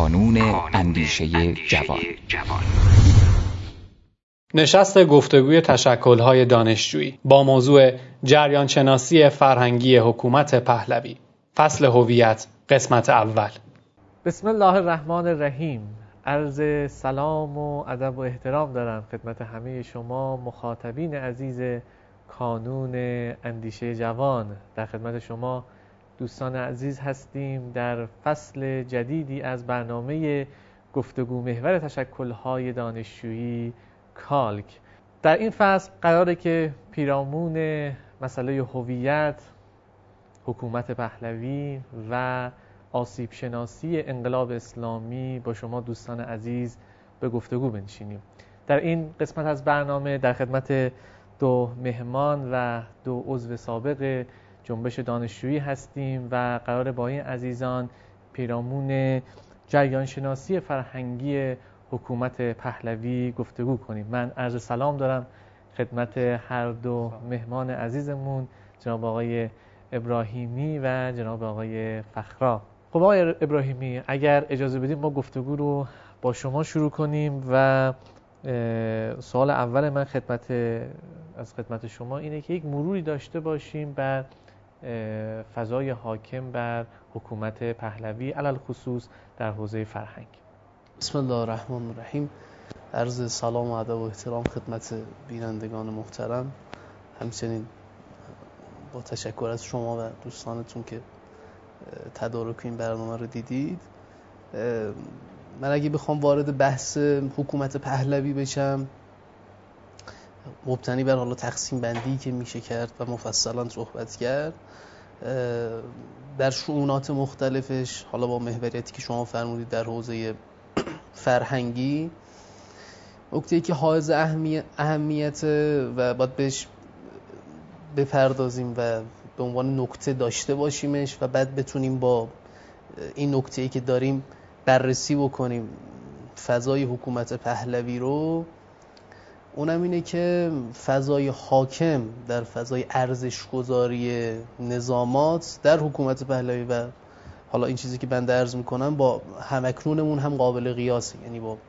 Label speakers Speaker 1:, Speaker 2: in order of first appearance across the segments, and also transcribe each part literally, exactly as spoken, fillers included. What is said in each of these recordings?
Speaker 1: کانون اندیشه جوان.
Speaker 2: نشست گفتگوی تشکل‌های دانشجویی با موضوع جریان شناسی فرهنگی حکومت پهلوی، فصل هویت، قسمت اول.
Speaker 3: بسم الله الرحمن الرحیم. عرض سلام و ادب و احترام دارم خدمت همه شما مخاطبین عزیز کانون اندیشه جوان. در خدمت شما دوستان عزیز هستیم در فصل جدیدی از برنامه گفتگو محور تشکل‌های دانشجویی کالک. در این فصل قراره که پیرامون مسئله هویت، حکومت پهلوی و آسیب شناسی انقلاب اسلامی با شما دوستان عزیز به گفتگو بنشینیم. در این قسمت از برنامه در خدمت دو مهمان و دو عضو سابق جنبش دانشجویی هستیم و قراره با این عزیزان پیرامون جریان شناسی فرهنگی حکومت پهلوی گفتگو کنیم. من عرض سلام دارم خدمت هر دو مهمان عزیزمون، جناب آقای ابراهیمی و جناب آقای فخرا. خب آقای ابراهیمی، اگر اجازه بدیم ما گفتگو رو با شما شروع کنیم و سوال اول من خدمت از خدمت شما اینه که یک مروری داشته باشیم بر فضای حاکم بر حکومت پهلوی علل خصوص در حوزه فرهنگ.
Speaker 4: بسم الله الرحمن الرحیم. عرض سلام و ادب و احترام خدمت بینندگان محترم، همچنین با تشکر از شما و دوستانتون که تدارک این برنامه رو دیدید. من اگه بخوام وارد بحث حکومت پهلوی بشم، مبتنی بر حالا تقسیم بندی که میشه کرد و مفصلا صحبت کرد در شؤونات مختلفش، حالا با محوریتی که شما فرمودید در حوزه فرهنگی، نکته‌ای که حائز اهمیت و باید بهش بپردازیم و به عنوان نکته داشته باشیمش و بعد بتونیم با این نکته‌ای که داریم بررسی بکنیم فضای حکومت پهلوی رو، اونم اینه که فضای حاکم در فضای ارزش‌گذاری نظامات در حکومت پهلوی و حالا این چیزی که بنده عرض میکنم با همکنونمون هم قابل قیاسه، یعنی با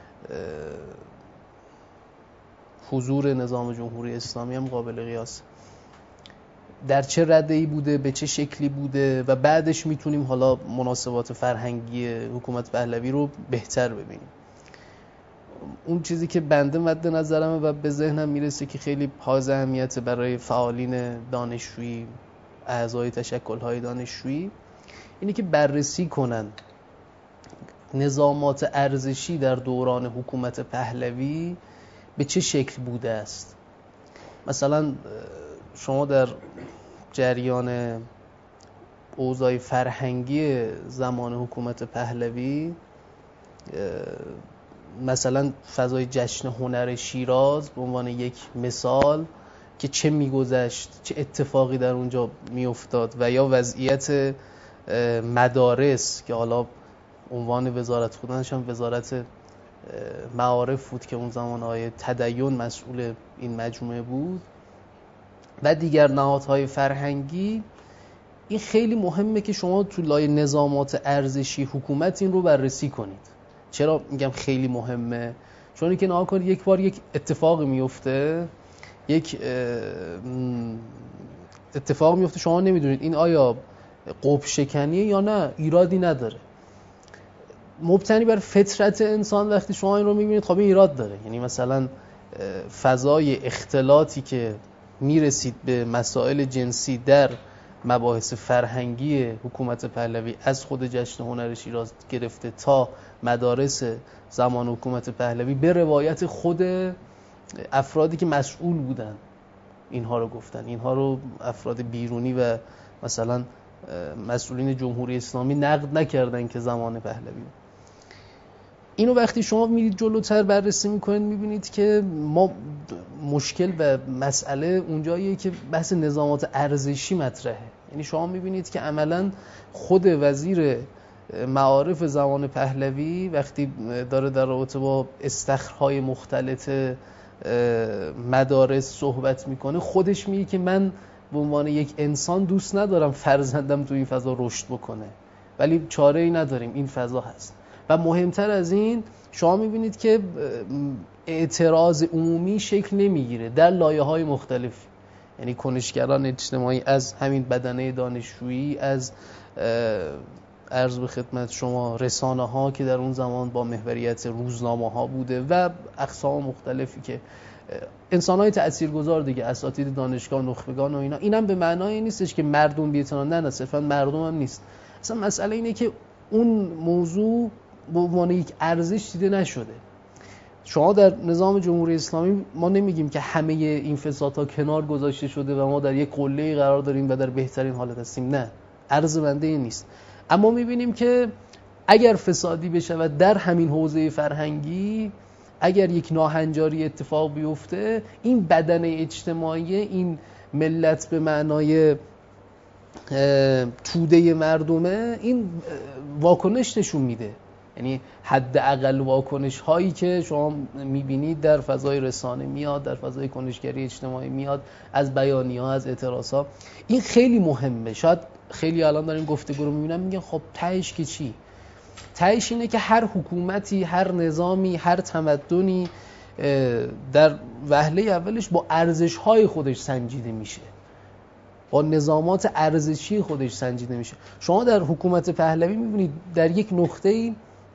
Speaker 4: حضور نظام جمهوری اسلامی هم قابل قیاسه. در چه رده‌ای بوده، به چه شکلی بوده و بعدش میتونیم حالا مناسبات فرهنگی حکومت پهلوی رو بهتر ببینیم. اون چیزی که بنده مد نظرمه و به ذهنم میرسه که خیلی حائز اهمیت برای فعالین دانشجویی، اعضای تشکل‌های دانشجویی، اینی که بررسی کنن نظامات ارزشی در دوران حکومت پهلوی به چه شکل بوده است. مثلا شما در جریان اوضاع فرهنگی زمان حکومت پهلوی، مثلا فضای جشن هنر شیراز به عنوان یک مثال که چه میگذشت، چه اتفاقی در اونجا میافتاد، و یا وضعیت مدارس که حالا عنوان وزارت خودنش هم وزارت معارف بود که اون زمان آقای تدین مسئول این مجموعه بود و دیگر نهادهای فرهنگی. این خیلی مهمه که شما تو لایه نظامات ارزشی حکومت این رو بررسی کنید. چرا میگم خیلی مهمه؟ چون اینکه نها کنید یک بار یک اتفاق میفته، یک اتفاق میفته شما نمیدونید این آیا قب شکنیه یا نه، ایرادی نداره. مبتنی بر فطرت انسان وقتی شما این رو میبینید خب این ایراد داره. یعنی مثلا فضای اختلاطی که میرسید به مسائل جنسی در مباحث فرهنگی حکومت پهلوی، از خود جشن هنر شیراز گرفته تا مدارس زمان حکومت پهلوی، به روایت خود افرادی که مسئول بودن اینها رو گفتن. اینها رو افراد بیرونی و مثلا مسئولین جمهوری اسلامی نقد نکردن که زمان پهلوی. اینو وقتی شما میرید جلوتر بررسی میکنید میبینید که ما مشکل و مسئله اونجاییه که بحث نظامات ارزشی مطرحه. یعنی شما میبینید که عملا خود وزیر معارف زمان پهلوی وقتی داره در رابطه با استخرهای مختلط مدارس صحبت میکنه، خودش میگه که من به عنوان یک انسان دوست ندارم فرزندم تو این فضا رشد بکنه، ولی چاره ای نداریم، این فضا هست. و مهمتر از این شما میبینید که اعتراض عمومی شکل نمیگیره در لایه‌های مختلف، یعنی کنشگران اجتماعی از همین بدنه دانشجویی، از عرض به خدمت شما رسانه ها که در اون زمان با محوریت روزنامه ها بوده و اقسام مختلفی که انسان های تأثیرگذار دیگه، اساتید دانشگاه، نخبگان و اینا. اینم به معنای نیستش که مردم بی‌اعتنا، نه، صرفا مردم هم نیست. اصلا مسئله اینه که اون موضوع به عنوان یک ارزش دیده نشده. شما در نظام جمهوری اسلامی ما نمیگیم که همه این فسادها کنار گذاشته شده و ما در یک قله قرار داریم و در بهترین حالت هستیم، نه، عرض بنده این نیست. اما میبینیم که اگر فسادی بشه و در همین حوزه فرهنگی اگر یک ناهنجاری اتفاق بیفته، این بدن اجتماعی، این ملت به معنای توده مردمه، این واکنش نشون میده. یعنی حداقل واکنش هایی که شما میبینید در فضای رسانه میاد، در فضای کنشگری اجتماعی میاد، از بیانیه ها، از اعتراض ها، این خیلی مهمه. شاید خیلی الان داریم گفتگو رو میبینم میگن خب تهش که چی؟ تهش اینه که هر حکومتی، هر نظامی، هر تمدنی در وهله اولش با ارزش های خودش سنجیده میشه، با نظامات ارزشی خودش سنجیده میشه. شما در حکومت پهلوی میبینید در یک نقطه‌ای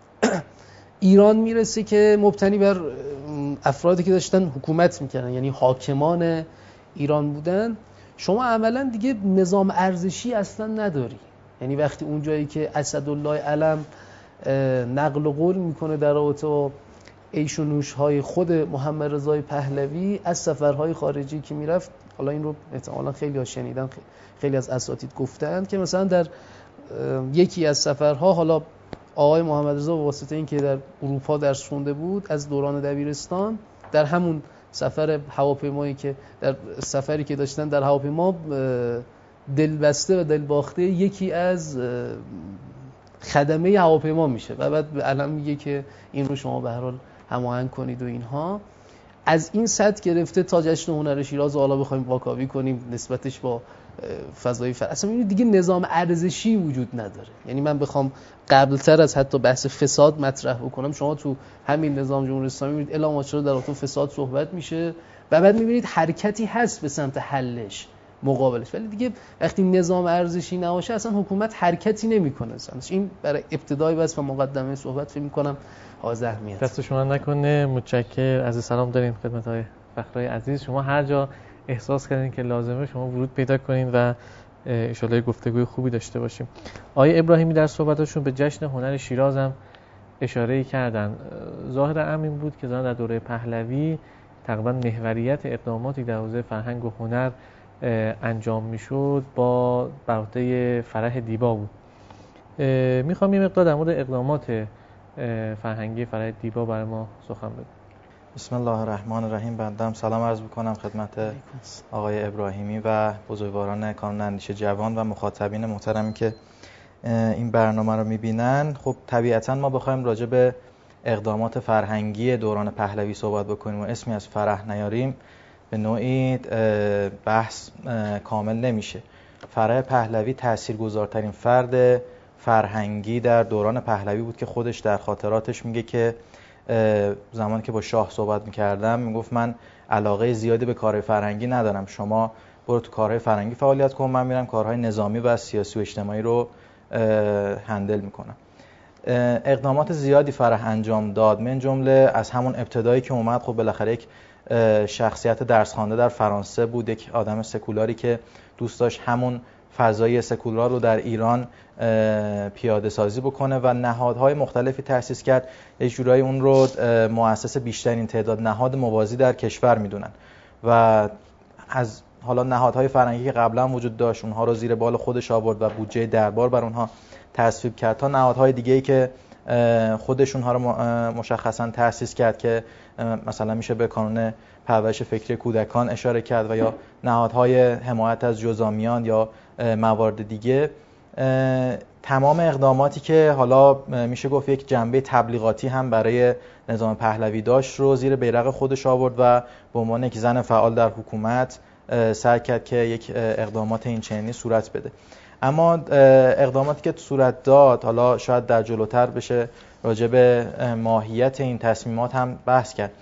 Speaker 4: ایران میرسه که مبتنی بر افرادی که داشتن حکومت میکردن، یعنی حاکمان ایران بودن، شما عملا دیگه نظام ارزشی اصلا نداری. یعنی وقتی اون جایی که اسدالله علم نقل و قول میکنه در رابطه با عیش و نوش های خود محمد رضای پهلوی از سفرهای خارجی که میرفت، حالا این رو احتمالاً خیلی ها شنیدن، خیلی از اساتید گفتن که مثلا در یکی از سفرها، حالا آقای محمد رضا به واسطه این که در اروپا درس خونده بود از دوران دبیرستان، در همون سفر هواپیمایی که در سفری که داشتن در هواپیما دلبسته و دلباخته یکی از خدمه هواپیما میشه و بعد به علم میگه که این رو شما به هر حال هماهنگ کنید و اینها. از این سطح گرفته تا جشن هنر شیراز حالا بخوایم واکاوی کنیم نسبتش با فضای فر، اصلا این دیگه نظام ارزشی وجود نداره. یعنی من بخوام قبلتر از حتی بحث فساد مطرح بکنم، شما تو همین نظام جمهوری اسلامی میبینید الا ماچرا در رابطه فساد صحبت میشه و بعد میبینید حرکتی هست به سمت حلش، مقابلش. ولی دیگه وقتی نظام ارزشی نباشه اصلا حکومت حرکتی نمیکنه. این برای ابتدای بس و مقدمه صحبت فکر میکنم حائز اهمیت.
Speaker 3: دست شما نکنه. متشکرم. از سلام داریم خدمت های فخرای عزیز. شما هر جا احساس کردین که لازمه شما ورود پیدا کنین و ان شاءالله گفتگوی خوبی داشته باشیم. آقای ابراهیمی در صحبتاشون به جشن هنر شیراز هم اشاره کردن. ظاهر امر این بود که در دوره پهلوی تقریبا محوریت اقداماتی در حوزه فرهنگ و هنر انجام میشد با برعهده فرح دیبا بود. میخوام یه مقدار در مورد اقدامات فرهنگی فرح دیبا برای ما سخن بگید.
Speaker 5: بسم الله الرحمن الرحیم. بنده سلام عرض میکنم خدمت آقای ابراهیمی و بزرگواران کانون اندیشه جوان و مخاطبین محترمی که این برنامه رو میبینن. خب طبیعتا ما بخوایم راجع به اقدامات فرهنگی دوران پهلوی صحبت بکنیم و اسمی از فرح نیاریم به نوعی بحث کامل نمیشه. فرح پهلوی تاثیرگذارترین فرد فرهنگی در دوران پهلوی بود که خودش در خاطراتش میگه که زمانی که با شاه صحبت میکردم میگفت من علاقه زیادی به کارهای فرهنگی ندارم، شما برو تو کارهای فرهنگی فعالیت کن، من میرم کارهای نظامی و سیاسی و اجتماعی رو هندل میکنم. اقدامات زیادی فرح انجام داد، من جمله از همون ابتدایی که اومد خب بالاخره یک شخصیت درس خوانده در فرانسه بود، یک آدم سکولاری که دوست داشت همون فضای سکولار رو در ایران پیاده سازی بکنه و نهادهای مختلفی تأسیس کرد. یک جورایی اون رو مؤسس بیشترین تعداد نهاد موازی در کشور میدونن و از حالا نهادهای فرهنگی که قبلا وجود داشت اونها رو زیر بال خودش آورد و بودجه دربار بر اونها تصویب کرد تا نهادهای دیگه‌ای که خودش اونها رو مشخصا تأسیس کرد که مثلا میشه به کانون پرورش فکری کودکان اشاره کرد و یا نهادهای حمایت از جزامیان یا موارد دیگه. تمام اقداماتی که حالا میشه گفت یک جنبه تبلیغاتی هم برای نظام پهلوی داشت رو زیر بیرق خودش آورد و به عنوان یک زن فعال در حکومت سعی کرد که یک اقدامات این چنینی صورت بده. اما اقداماتی که صورت داد، حالا شاید در جلوتر بشه راجع به ماهیت این تصمیمات هم بحث کرد،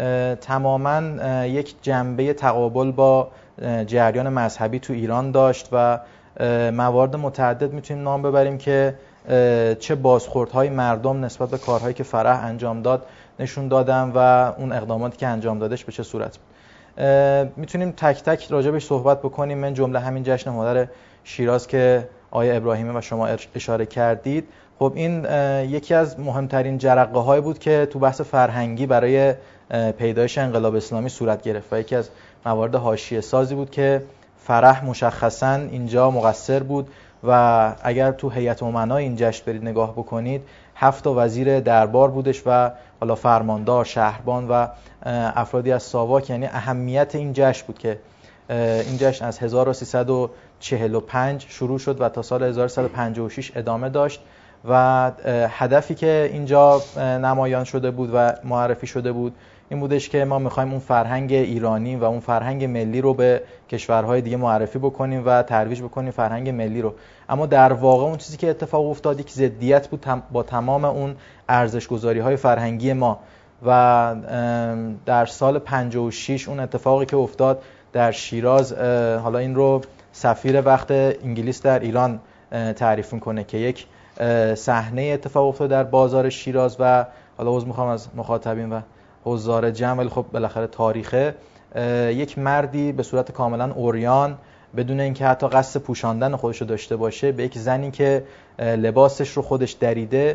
Speaker 5: تماماً یک جنبه تقابل با جریان مذهبی تو ایران داشت و موارد متعدد میتونیم نام ببریم که چه بازخوردهای مردم نسبت به کارهایی که فرح انجام داد نشون دادن و اون اقداماتی که انجام دادش به چه صورت بود. میتونیم تک تک راجبش صحبت بکنیم. من جمله همین جشن هنر شیراز که آقای ابراهیمی و شما اشاره کردید، خب این یکی از مهمترین جرقه های بود که تو بحث فرهنگی برای پیدایش انقلاب اسلامی صورت گرفت و یکی از موارد حاشیه سازی بود که فرح مشخصاً اینجا مقصر بود و اگر تو هیئت امنای این جشن برید نگاه بکنید، هفت تا وزیر دربار بودش و حالا فرماندار، شهربان و افرادی از ساواک. یعنی اهمیت این جشن بود که این جشن از هزار و سیصد و چهل و پنج شروع شد و تا سال هزار و سیصد و پنجاه و شش ادامه داشت و هدفی که اینجا نمایان شده بود و معرفی شده بود این بودش که ما میخوایم اون فرهنگ ایرانی و اون فرهنگ ملی رو به کشورهای دیگه معرفی بکنیم و ترویج بکنیم فرهنگ ملی رو. اما در واقع اون چیزی که اتفاق افتاد یک ضدیت بود با تمام اون ارزش‌گذاری‌های فرهنگی ما و در سال پنجاه و شش اون اتفاقی که افتاد در شیراز، حالا این رو سفیر وقت انگلیس در ایران تعریف میکنه که یک صحنه اتفاق افتاد در بازار شیراز و حالا عذر میخوام از مخاطبین و حضار جمع، ولی خب بالاخره تاریخه، یک مردی به صورت کاملا عریان بدون اینکه حتی قصد پوشاندن خودش رو داشته باشه به یک زنی که لباسش رو خودش دریده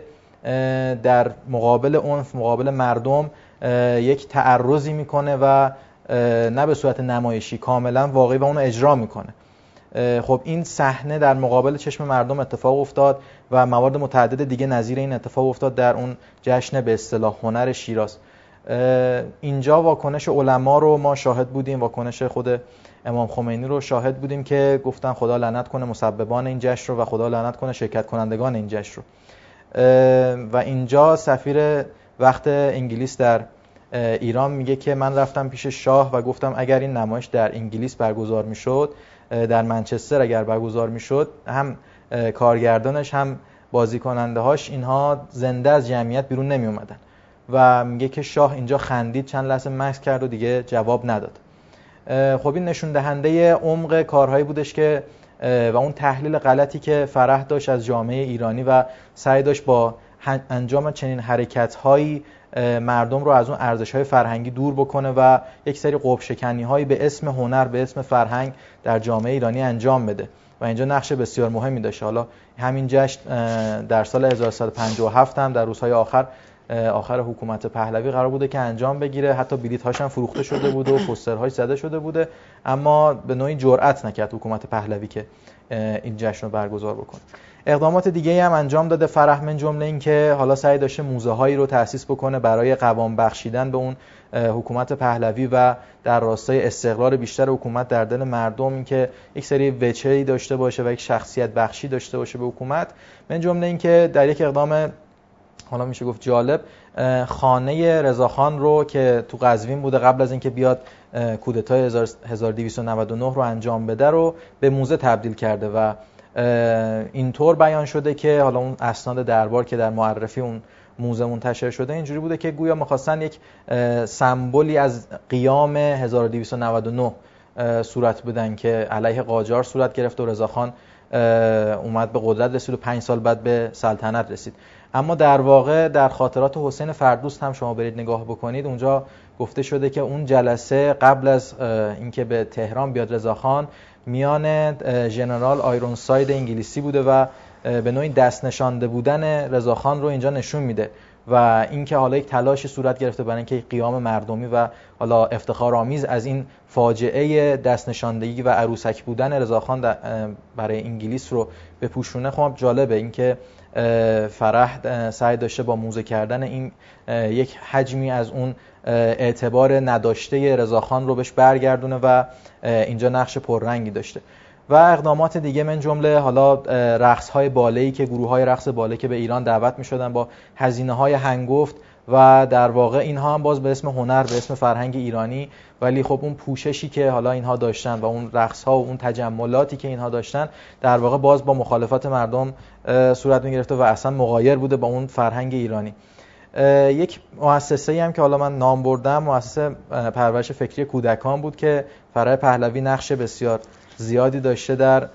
Speaker 5: در مقابل عنف، مقابل مردم یک تعرضی میکنه و نه به صورت نمایشی، کاملا واقعی و اون رو اجرا میکنه. خب این صحنه در مقابل چشم مردم اتفاق افتاد و موارد متعدد دیگه نظیر این اتفاق افتاد در اون جشن به اصطلاح هنر شیراز. اینجا واکنش علما رو ما شاهد بودیم، واکنش خود امام خمینی رو شاهد بودیم که گفتن خدا لعنت کنه مسببان این جشن رو و خدا لعنت کنه شرکت کنندگان این جشن رو. و اینجا سفیر وقت انگلیس در ایران میگه که من رفتم پیش شاه و گفتم اگر این نمایش در انگلیس برگزار میشد، در منچستر اگر برگزار میشد، هم کارگردانش هم بازیکننده هاش اینها زنده از جمعیت بیرون نمی اومدن. و میگه که شاه اینجا خندید، چند لحظه مکث کرد و دیگه جواب نداد. خب این نشون دهنده عمق کارهایی بودش که و اون تحلیل غلطی که فرح داشت از جامعه ایرانی و سعی داشت با انجام چنین حرکت‌هایی مردم رو از اون ارزش‌های فرهنگی دور بکنه و یک سری قطب شکنی‌هایی به اسم هنر، به اسم فرهنگ در جامعه ایرانی انجام بده و اینجا نقش بسیار مهمی داشت. حالا همین جشن در سال هزار و سیصد و پنجاه و هفت هم در روزهای آخر آخر حکومت پهلوی قرار بوده که انجام بگیره، حتی بلیط‌هاش هم فروخته شده بوده و پوسترهاش زده شده بوده، اما به نوعی جرئت نکرد حکومت پهلوی که این جشن رو برگزار بکنه. اقدامات دیگه‌ای هم انجام داده فرح، من جمله این که حالا سعی داشته موزه‌هایی رو تأسیس بکنه برای قوام بخشیدن به اون حکومت پهلوی و در راستای استقرار بیشتر حکومت در دل مردم، این که یک سری وجهی داشته باشه و یک شخصیت بخشی داشته باشه به حکومت. من جمله این که در یک اقدام حالا میشه گفت جالب، خانه رضاخان رو که تو قزوین بوده قبل از اینکه بیاد کودتای هزار و دویست و نود و نه رو انجام بده رو به موزه تبدیل کرده و اینطور بیان شده که حالا اون اسناد دربار که در معرفی اون موزه منتشر شده اینجوری بوده که گویا می‌خواستن یک سمبولی از قیام هزار و دویست و نود و نه صورت بدن که علیه قاجار صورت گرفت و رضاخان اومد به قدرت رسید و پنج سال بعد به سلطنت رسید. اما در واقع در خاطرات حسین فردوست هم شما برید نگاه بکنید، اونجا گفته شده که اون جلسه قبل از اینکه به تهران بیاد رضاخان میان ژنرال آیرونساید انگلیسی بوده و به نوعی دست نشانده بودن رضاخان رو اینجا نشون میده و اینکه حالا یک تلاشی صورت گرفته برای اینکه قیام مردمی و حالا افتخارآمیز از این فاجعه دست نشاندگی و عروسک بودن رضاخان برای انگلیس رو بپوشونه. خب جالبه اینکه فرح سعی داشته با موزه کردن این یک حجمی از اون اعتبار نداشته رضاخان رو بهش برگردونه و اینجا نقش پررنگی داشته. و اقدامات دیگه من جمله حالا رقص‌های باله‌ای که گروه‌های رقص باله که به ایران دعوت می‌شدن با هزینه‌های هنگفت و در واقع اینها هم باز به اسم هنر، به اسم فرهنگ ایرانی، ولی خب اون پوششی که حالا اینها داشتن و اون رقص‌ها و اون تجملاتی که اینها داشتن در واقع باز با مخالفت مردم صورت می‌گرفته و اصلا مغایر بوده با اون فرهنگ ایرانی. یک مؤسسه‌ای هم که حالا من نام بردم، مؤسسه پرورش فکری کودکان بود که فرح پهلوی نقش بسیار زیادی داشته در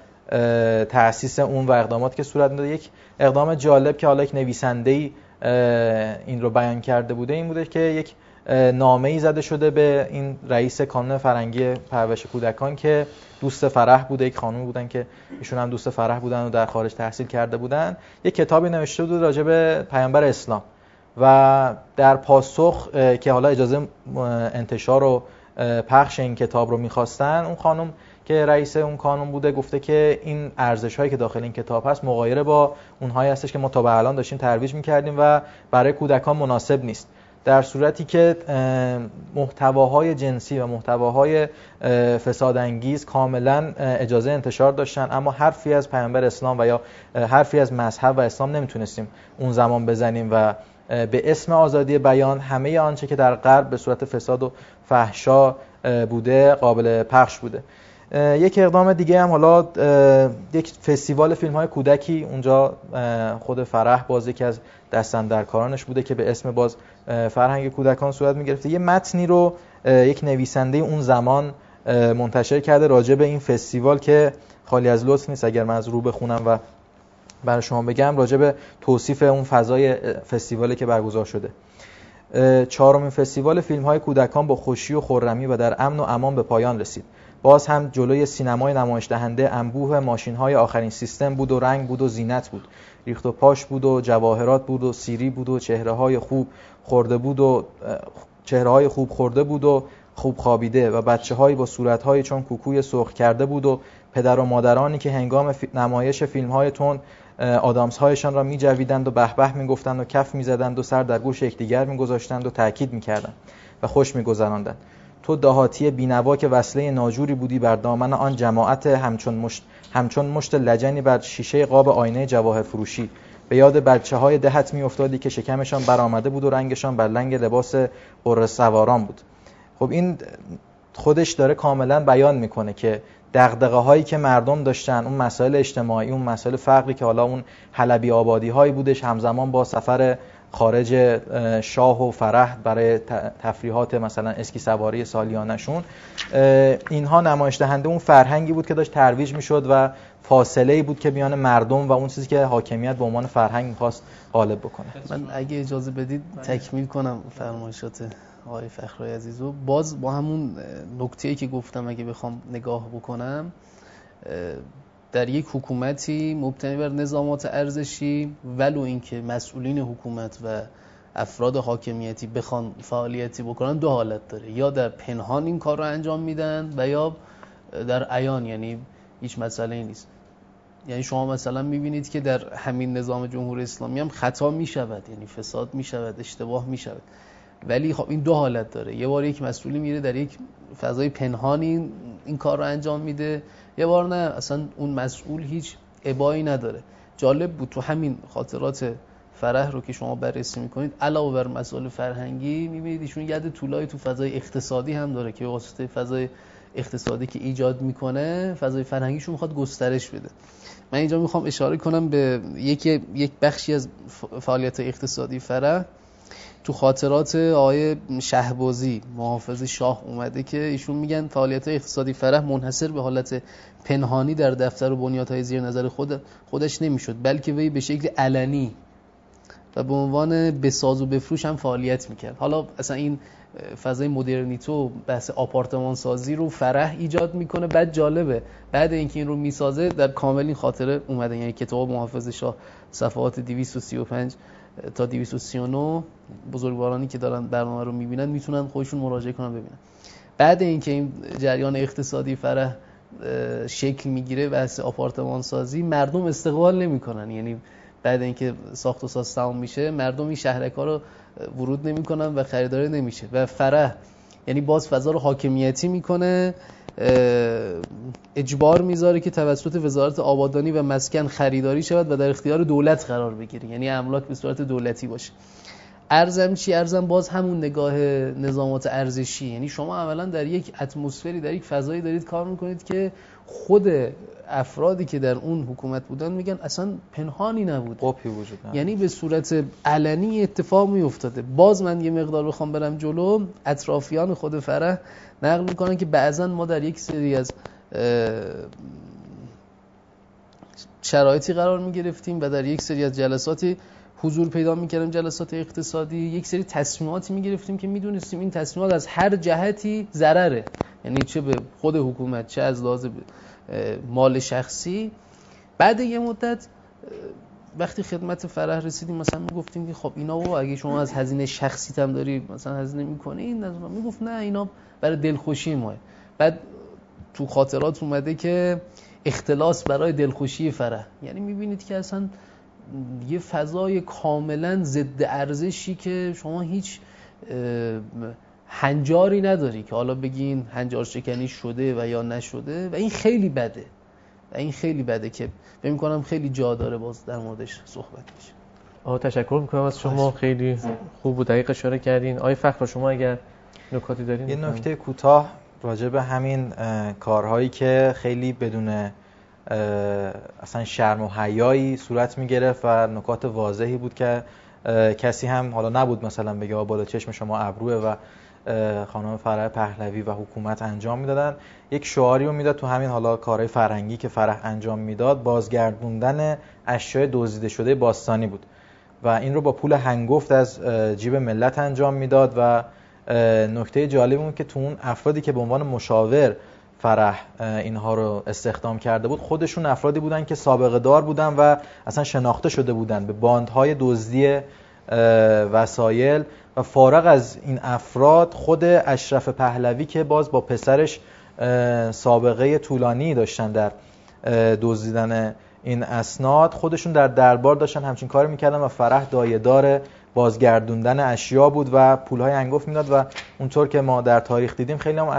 Speaker 5: تأسیس اون و اقداماتی که صورت می‌داده. یک اقدام جالب که حالا یک نویسنده‌ای این رو بیان کرده بوده این بوده که یک نامه‌ای زده شده به این رئیس کانون فرهنگی پرورش کودکان که دوست فرح بوده، یک خانم بودن که ایشون هم دوست فرح بودن و در خارج تحصیل کرده بودن. یک کتابی نوشته بود راجع به پیامبر اسلام و در پاسخ که حالا اجازه انتشار و پخش این کتاب رو می‌خواستن، اون خانم که رئیس اون کانون بوده گفته که این ارزش‌هایی که داخل این کتاب هست مغایر با اونهایی هستش که ما تا به الان داشتیم ترویج می‌کردیم و برای کودکان مناسب نیست. در صورتی که محتواهای جنسی و محتواهای فسادانگیز کاملا اجازه انتشار داشتن، اما حرفی از پیامبر اسلام و یا حرفی از مذهب و اسلام نمیتونستیم اون زمان بزنیم و به اسم آزادی بیان همه آنچه که در غرب به صورت فساد و فحشا بوده قابل پخش بوده. یک اقدام دیگه هم حالا یک فستیوال فیلم های کودکی اونجا خود فرح باز یکی از دستاندرکارانش بوده که به اسم باز فرهنگ کودکان صورت می‌گرفته. یه متنی رو یک نویسنده اون زمان منتشر کرده راجع به این فستیوال که خالی از لطف نیست اگر من از رو بخونم و برای شما بگم، راجع به توصیف اون فضای فستیوالی که برگزار شده. چهارمین فستیوال فیلم‌های کودکان با خوشی و خرمی و در امن و امان به پایان رسید. باز هم جلوی سینمای نمایش دهنده انبوه ماشین‌های آخرین سیستم بود و رنگ بود و زینت بود. ریخت و پاش بود و جواهرات بود و سیری بود و چهره‌های خوب خورده بود و چهره‌های خوب خورده بود و خوب خوابیده و بچه‌هایی با صورت‌هایی چون کوکوی سرخ کرده بود و پدر و مادرانی که هنگام فی... نمایش فیلم‌های تون آدامس‌هایشان را می‌جویدند و به به می‌گفتند و کف می‌زدند و سر در گوش یکدیگر می‌گذاشتند و تأکید می‌کردند و خوش می‌گذراندند. تو دهاتی بینوا که وصله ناجوری بودی بر دامن آن جماعت همچون مشت همچون مشت لجنی بر شیشه قاب آینه جواهر فروشی. به یاد بچه‌های دهت می‌افتادی که شکمشان برآمده بود و رنگشان بر لنگ لباس قره سواران بود. خب این خودش داره کاملا بیان میکنه که دغدغه‌هایی که مردم داشتن، اون مسائل اجتماعی، اون مسائل فقری که حالا اون حلبی آبادی‌هایی بودش همزمان با سفر خارج شاه و فرح برای تفریحات مثلا اسکی سواری سالیانشون، اینها نمایش دهنده اون فرهنگی بود که داشت ترویج میشد و فاصله‌ای بود که میان مردم و اون چیزی که حاکمیت به عنوان فرهنگ میخواست غالب بکنه.
Speaker 4: من اگه اجازه بدید تکمیل کنم فرمایشات آقای فخرای عزیزو. باز با همون نکته‌ای که گفتم اگه بخوام نگاه بکنم، در یک حکومتی مبتنی بر نظامات ارزشی ولو اینکه مسئولین حکومت و افراد حاکمیتی بخوان فعالیتی بکنن دو حالت داره، یا در پنهان این کار رو انجام میدن و یا در عیان، یعنی هیچ مسئله‌ای نیست. یعنی شما مثلا میبینید که در همین نظام جمهوری اسلامی هم خطا میشود، یعنی فساد میشود، اشتباه میشود، ولی خب این دو حالت داره. یه بار یک مسئولی میره در یک فضای پنهانی این کار رو انجام میده، یه بار نه، اصلا اون مسئول هیچ ابایی نداره. جالب بود تو همین خاطرات فرح رو که شما بررسی میکنید، علاوه بر مسائل فرهنگی میبینید ایشون ید طولایی تو فضای اقتصادی هم داره که به واسطه فضای اقتصادی که ایجاد میکنه فضای فرهنگیشون میخواد گسترش بده. من اینجا میخوام اشاره کنم به یک یک بخشی از فعالیت اقتصادی فرح. تو خاطرات آقای شهبازی محافظ شاه اومده که ایشون میگن فعالیت اقتصادی فرح منحصر به حالت پنهانی در دفتر و بنیادهای زیر نظر خود خودش نمیشد، بلکه وی به شکل علنی و به عنوان بساز و بفروش هم فعالیت میکرد. حالا اصلا این فضای مدرنیته بحث آپارتمان سازی رو فرح ایجاد میکنه. بعد جالبه بعد اینکه این رو میسازه در کامل این خاطره اومده، یعنی کتاب محافظ شاه صفحات دویست و سی و پنج تا دویست و سی و نه، بزرگوارانی که دارن برنامه رو میبینن میتونن خودشون مراجعه کنن ببینن. بعد اینکه این جریان اقتصادی فرح شکل میگیره بحث آپارتمان سازی، مردم استقبال نمیکنن، یعنی بعد اینکه ساخت و ساز تمام میشه مردم این شهرک‌ها رو ورود نمیکنن و خریداری نمیشه و فرح یعنی باز فضا رو حاکمیتی میکنه، اجبار میذاره که توسط وزارت آبادانی و مسکن خریداری شود و در اختیار دولت قرار بگیره، یعنی املاک به صورت دولتی باشه. ارزم چی؟ ارزم باز همون نگاه نظامات ارزشی. یعنی شما اولا در یک اتمسفری، در یک فضایی دارید کار میکنید که خود افرادی که در اون حکومت بودن میگن اصلا پنهانی نبود،
Speaker 5: قپی وجود نداره،
Speaker 4: یعنی به صورت علنی اتفاق میافتاده. باز من یه مقدار بخوام برم جلو، اطرافیان خود فرح نقل میکنن که بعضا ما در یک سری از شرایطی قرار میگرفتیم و در یک سری از جلساتی حضور پیدا میکردیم، جلسات اقتصادی، یک سری تصمیماتی میگرفتیم که میدونستیم این تصمیمات از هر جهتی ضرره، یعنی چه به خود حکومت چه از لحاظ مال شخصی. بعد یه مدت وقتی خدمت فرح رسیدیم مثلا میگفتیم که خب اینا بابا اگه شما از هزینه شخصیت هم داری مثلا هزینه میکنی، این میگفت نه اینا برای دلخوشی ماه. بعد تو خاطرات اومده که اختلاس برای دلخوشی فرح، یعنی میبینید که اصلا یه فضای کاملا ضد ارزشی که شما هیچ هنجاری نداری که حالا بگین هنجار شکنی شده و یا نشده، و این خیلی بده و این خیلی بده که فکر می‌کنم خیلی جا داره باز در موردش صحبت بشه.
Speaker 3: آقا تشکر میکنم از شما، خیلی خوب و دقیق اشاره کردین. آقای فخر شما اگر نکاتی دارین؟
Speaker 5: یه نکته کوتاه راجع به همین کارهایی که خیلی بدون اصلا شرم و حیایی صورت میگرفت و نکات واضحی بود که کسی هم حالا نبود مثلا بگه بالا چشم شما ابروه و خانم فرح پهلوی و حکومت انجام میدادن. یک شعاری رو میداد تو همین حالا کارهای فرهنگی که فرح انجام میداد، بازگردوندن اشیاء دزدیده شده باستانی بود و این رو با پول هنگفت از جیب ملت انجام میداد. و نکته جالب بود که تو اون افرادی که به عنوان مشاور فرح اینها رو استخدام کرده بود، خودشون افرادی بودن که سابقه دار بودن و اصلا شناخته شده بودن به باندهای دزدی وسایل. و فارغ از این افراد، خود اشرف پهلوی که باز با پسرش سابقه طولانی داشتن در دزدیدن این اسناد، خودشون در دربار داشتن همچین کاری میکردن و فرح دایه‌دار بازگردوندن اشیا بود و پولهای انگفت میداد. و اونطور که ما در تاریخ دیدیم خیلی هم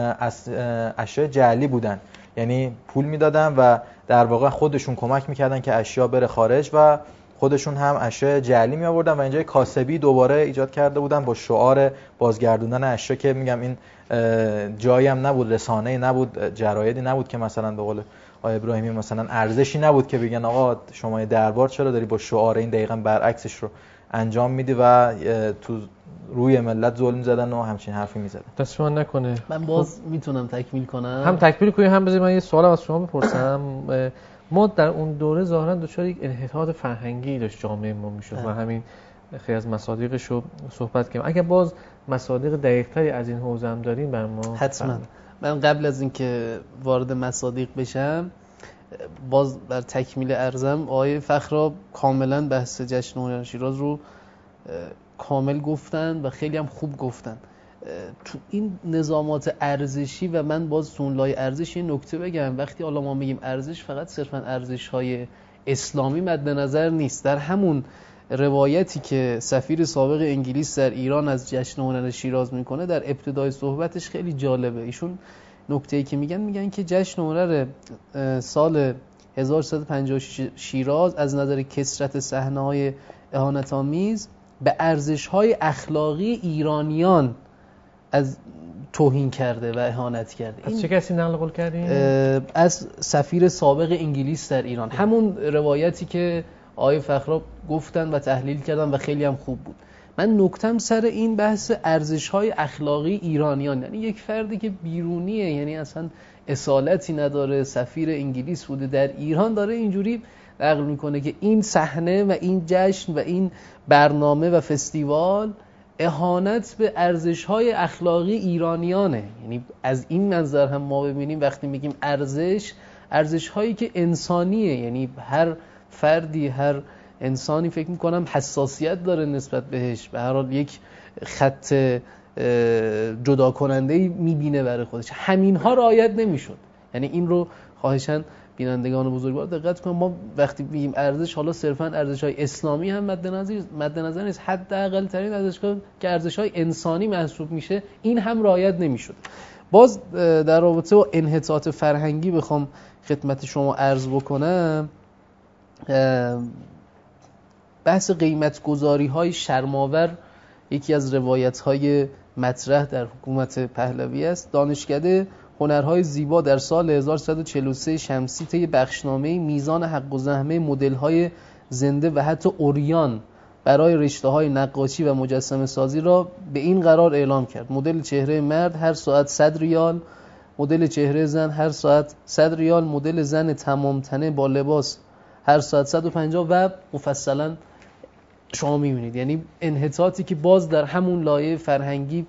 Speaker 5: اشیا جعلی بودن، یعنی پول میدادن و در واقع خودشون کمک میکردن که اشیا بره خارج و خودشون هم اشیا جعلی می آوردن و اینجا کاسبی دوباره ایجاد کرده بودن با شعار بازگردوندن اشیا که میگم این جایی هم نبود، رسانه‌ای نبود، جرایدی نبود که مثلا به قول آقای ابراهیمی مثلا ارزشی نبود که بگن آقا شما دربار چرا داری با شعار این دقیقاً برعکسش رو انجام میدی و تو روی ملت ظلم زدن و همچین حرفی میزدن.
Speaker 3: دست شما نکنه.
Speaker 4: من باز میتونم تکمیل کنم؟
Speaker 3: هم تکمیل کنی هم بذارید من یه سوالم از شما بپرسم. ما در اون دوره ظاهرا دچار یک انحطاط فرهنگی داشت جامعه ما میشد و همین خیلی از مصادیقش رو صحبت کردیم. اگه باز مصادیق دقیق‌تری از این حوزه هم دارین بر ما
Speaker 4: حتما
Speaker 3: فرمید.
Speaker 4: من قبل از اینکه وارد مصادیق بشم باز بر تکمیل ارزم، آقای فخرا کاملا بحث جشن هنر شیراز رو کامل گفتن و خیلی هم خوب گفتن. تو این نظامات ارزشی و من باز تو اون لای ارزش یه نکته بگم، وقتی حالا ما میگیم ارزش فقط صرفا ارزش‌های اسلامی مد نظر نیست. در همون روایتی که سفیر سابق انگلیس در ایران از جشن هنر شیراز میکنه در ابتدای صحبتش خیلی جالبه. ایشون نکته‌ای که میگن میگن که جشن هنر سال هزار و سیصد و پنجاه و شش شیراز از نظر کثرت صحنه‌های اهانت‌آمیز به ارزش‌های اخلاقی ایرانیان از توهین کرده و اهانت کرده.
Speaker 3: از چه کسی نقل قول کردین؟
Speaker 4: از سفیر سابق انگلیس در ایران. همون روایتی که آقای فخرا گفتن و تحلیل کردن و خیلی هم خوب بود. من نکتم سر این بحث ارزش‌های اخلاقی ایرانیان، یعنی یک فردی که بیرونیه، یعنی اصلا اصالتی نداره، سفیر انگلیس بوده در ایران، داره اینجوری نقل میکنه که این صحنه و این جشن و این برنامه و فستیوال اهانت به ارزش‌های اخلاقی ایرانیانه. یعنی از این منظر هم ما ببینیم وقتی میگیم ارزش، ارزش‌هایی که انسانیه، یعنی هر فردی هر انسانی فکر میکنم حساسیت داره نسبت بهش، به هر حال یک خط جدا کننده‌ای میبینه برای خودش. همینها رعایت نمیشد. یعنی این رو خواهشاً بینندگان بزرگوار دقت کنم، ما وقتی میگیم ارزش حالا صرفاً ارزش‌های اسلامی هم مد نظر مد نظر نیست، حداقل ترین ارزش‌ها که ارزش‌های انسانی محسوب میشه این هم رعایت نمیشد. باز در رابطه با انحطاط فرهنگی بخوام خدمت شما عرض بکنم، بحث قیمت گذاری های شرماور یکی از روایت های مطرح در حکومت پهلوی است. دانشکده هنرهای زیبا در سال هزار و سیصد و چهل و سه شمسی طی بخشنامه میزان حق و زحمه مدل‌های زنده و حتی اوریان برای رشته‌های نقاشی و مجسمه سازی را به این قرار اعلام کرد: مدل چهره مرد هر ساعت صد ریال، مدل چهره زن هر ساعت صد ریال، مدل زن تمام تنه با لباس هر ساعت صد و پنجاه و مفصلا شما می‌بینید. یعنی انحطاطی که باز در همون لایه فرهنگی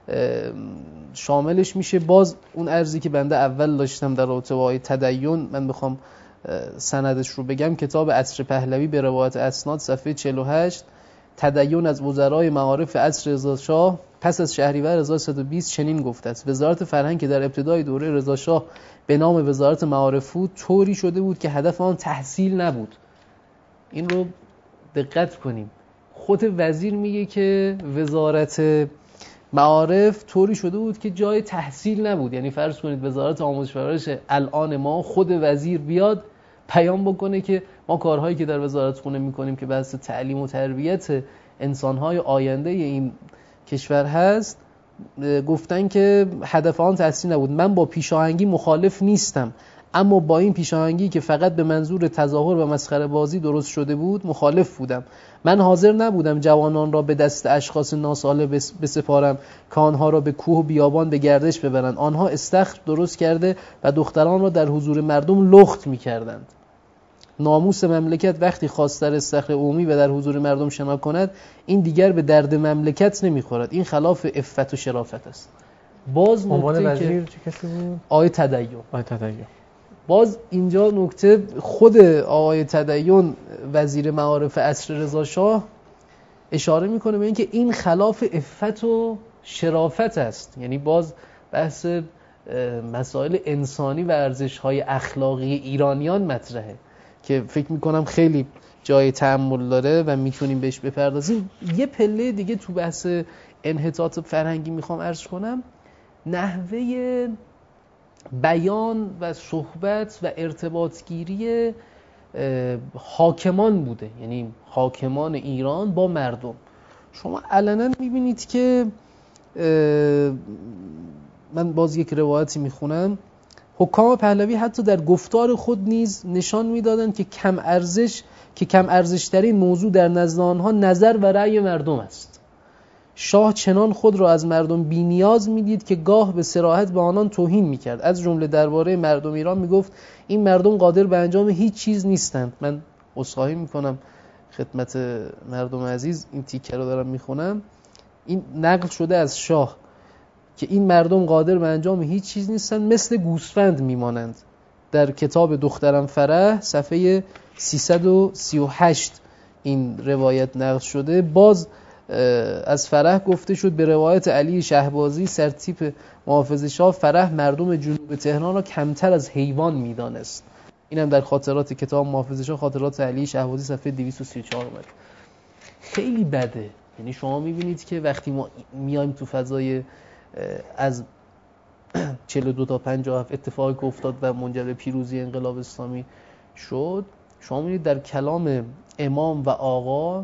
Speaker 4: شاملش میشه. باز اون عرضی که بنده اول داشتم در رابطه با آیه تدین، من بخوام سندش رو بگم، کتاب عصر پهلوی به روایت اسناد صفحه چهل و هشت: تدین از وزرای معارف عصر رضاشاه پس از شهریور هزار و سیصد و بیست چنین گفته است: وزارت فرهنگ که در ابتدای دوره رضاشاه به نام وزارت معارف بود، طوری شده بود که هدف آن تحصیل نبود. این رو دقت کنیم، خود وزیر میگه که وزارت معارف طوری شده بود که جای تحصیل نبود. یعنی فرض کنید وزارت آموزش و پرورش الان ما، خود وزیر بیاد پیام بکنه که ما کارهایی که در وزارت خونه میکنیم که بحث تعلیم و تربیت انسانهای آینده این کشور هست، گفتن که هدف آن تحصیل نبود. من با پیشاهنگی مخالف نیستم، اما با این پیشاهنگی که فقط به منظور تظاهر و مسخره بازی درست شده بود مخالف بودم. من حاضر نبودم جوانان را به دست اشخاص ناساله بسپارم که آنها را به کوه و بیابان به گردش ببرند. آنها استخر درست کرده و دختران را در حضور مردم لخت می‌کردند. ناموس مملکت وقتی خواستار استخر عمومی و در حضور مردم شنا کند، این دیگر به درد مملکت نمی‌خورد. این خلاف عفت و شرافت است. باز نکته که
Speaker 3: چه کسی بود؟
Speaker 4: آیه تدین.
Speaker 3: آیه تدین.
Speaker 4: باز اینجا نکته، خود آقای تدین وزیر معارف عصر رضاشاه اشاره میکنه به اینکه این خلاف عفت و شرافت است. یعنی باز بحث مسائل انسانی و ارزش‌های اخلاقی ایرانیان مطرحه که فکر میکنم خیلی جای تأمل داره و میتونیم بهش بپردازیم. یه پله دیگه تو بحث انحطاط فرهنگی میخوام عرض کنم، نحوه بیان و صحبت و ارتباطگیری حاکمان بوده، یعنی حاکمان ایران با مردم. شما علنا میبینید که من باز یک روایتی میخونم، حکام پهلوی حتی در گفتار خود نیز نشان میدادند که کم ارزش که کم ارزش ترین موضوع در نزد آنها نظر و رأی مردم است. شاه چنان خود را از مردم بی نیاز میدید که گاه به صراحت به آنان توهین میکرد. از جمله درباره مردم ایران میگفت این مردم قادر به انجام هیچ چیز نیستند. من عذرخواهی میکنم خدمت مردم عزیز، این تیکه رو دارم میخونم. این نقل شده از شاه که این مردم قادر به انجام هیچ چیز نیستند، مثل گوسفند میمانند. در کتاب دخترم فرح صفحه سیصد و سی و هشت این روایت نقل شده. باز از فرح گفته شد به روایت علی شهبازی سرتیپ محافظ شاه، فرح مردم جنوب تهران را کمتر از حیوان میدانست. اینم در خاطرات کتاب محافظ شاه، خاطرات علی شهبازی صفحه دویست و سی و چهار اومد. خیلی بده. یعنی شما میبینید که وقتی ما میایم تو فضای از چهل و دو تا پنجاه و هفت اتفاقی که افتاد و منجر به پیروزی انقلاب اسلامی شد، شما میبینید در کلام امام و آقا،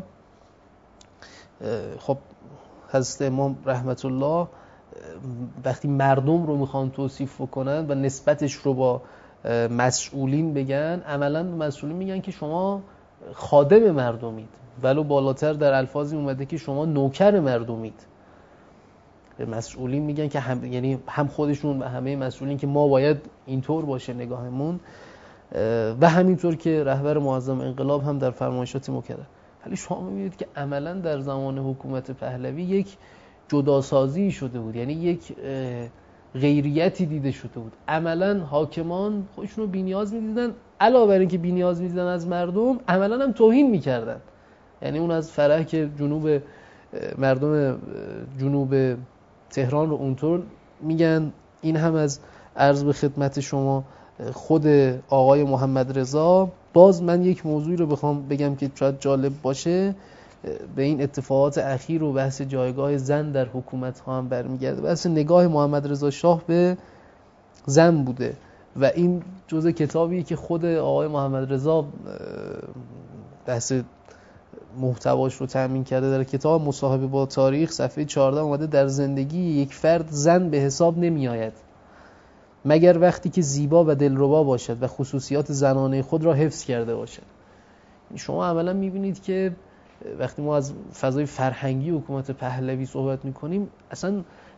Speaker 4: خب حضرت امام رحمت الله وقتی مردم رو میخوان توصیف بکنن و نسبتش رو با مسئولین بگن، عملاً به مسئولین میگن که شما خادم مردمید، ولو بالاتر در الفاظی اومده که شما نوکر مردمید. به مسئولین میگن که هم، یعنی هم خودشون و همه مسئولین که ما باید اینطور باشه نگاهمون، و همینطور که رهبر معظم انقلاب هم در فرمایشات مکرر. ولی شما می‌بینید که عملاً در زمان حکومت پهلوی یک جداسازی شده بود، یعنی یک غیریتی دیده شده بود. عملاً حاکمان خودشون رو بی‌نیاز می‌دیدن، علاوه بر اینکه بی‌نیاز می‌دیدن از مردم، عملاً هم توهین می‌کردن. یعنی اون از فرح که جنوب مردم جنوب تهران رو اونطور میگن، این هم از عرض به خدمت شما خود آقای محمد رضا. باز من یک موضوعی رو بخوام بگم که شاید جالب باشه، به این اتفاقات اخیر و بحث جایگاه زن در حکومت ها هم برمیگرده. بحث نگاه محمد رضا شاه به زن بوده و این جزء کتابیه که خود آقای محمد رضا بحث محتواش رو تامین کرده. در کتاب مصاحبه با تاریخ صفحه چهارده اومده در زندگی یک فرد زن به حساب نمی آید مگر وقتی که زیبا و دلربا باشد و خصوصیات زنانه خود را حفظ کرده باشد. شما عملا میبینید که وقتی ما از فضای فرهنگی حکومت پهلوی صحبت میکنیم، اصلا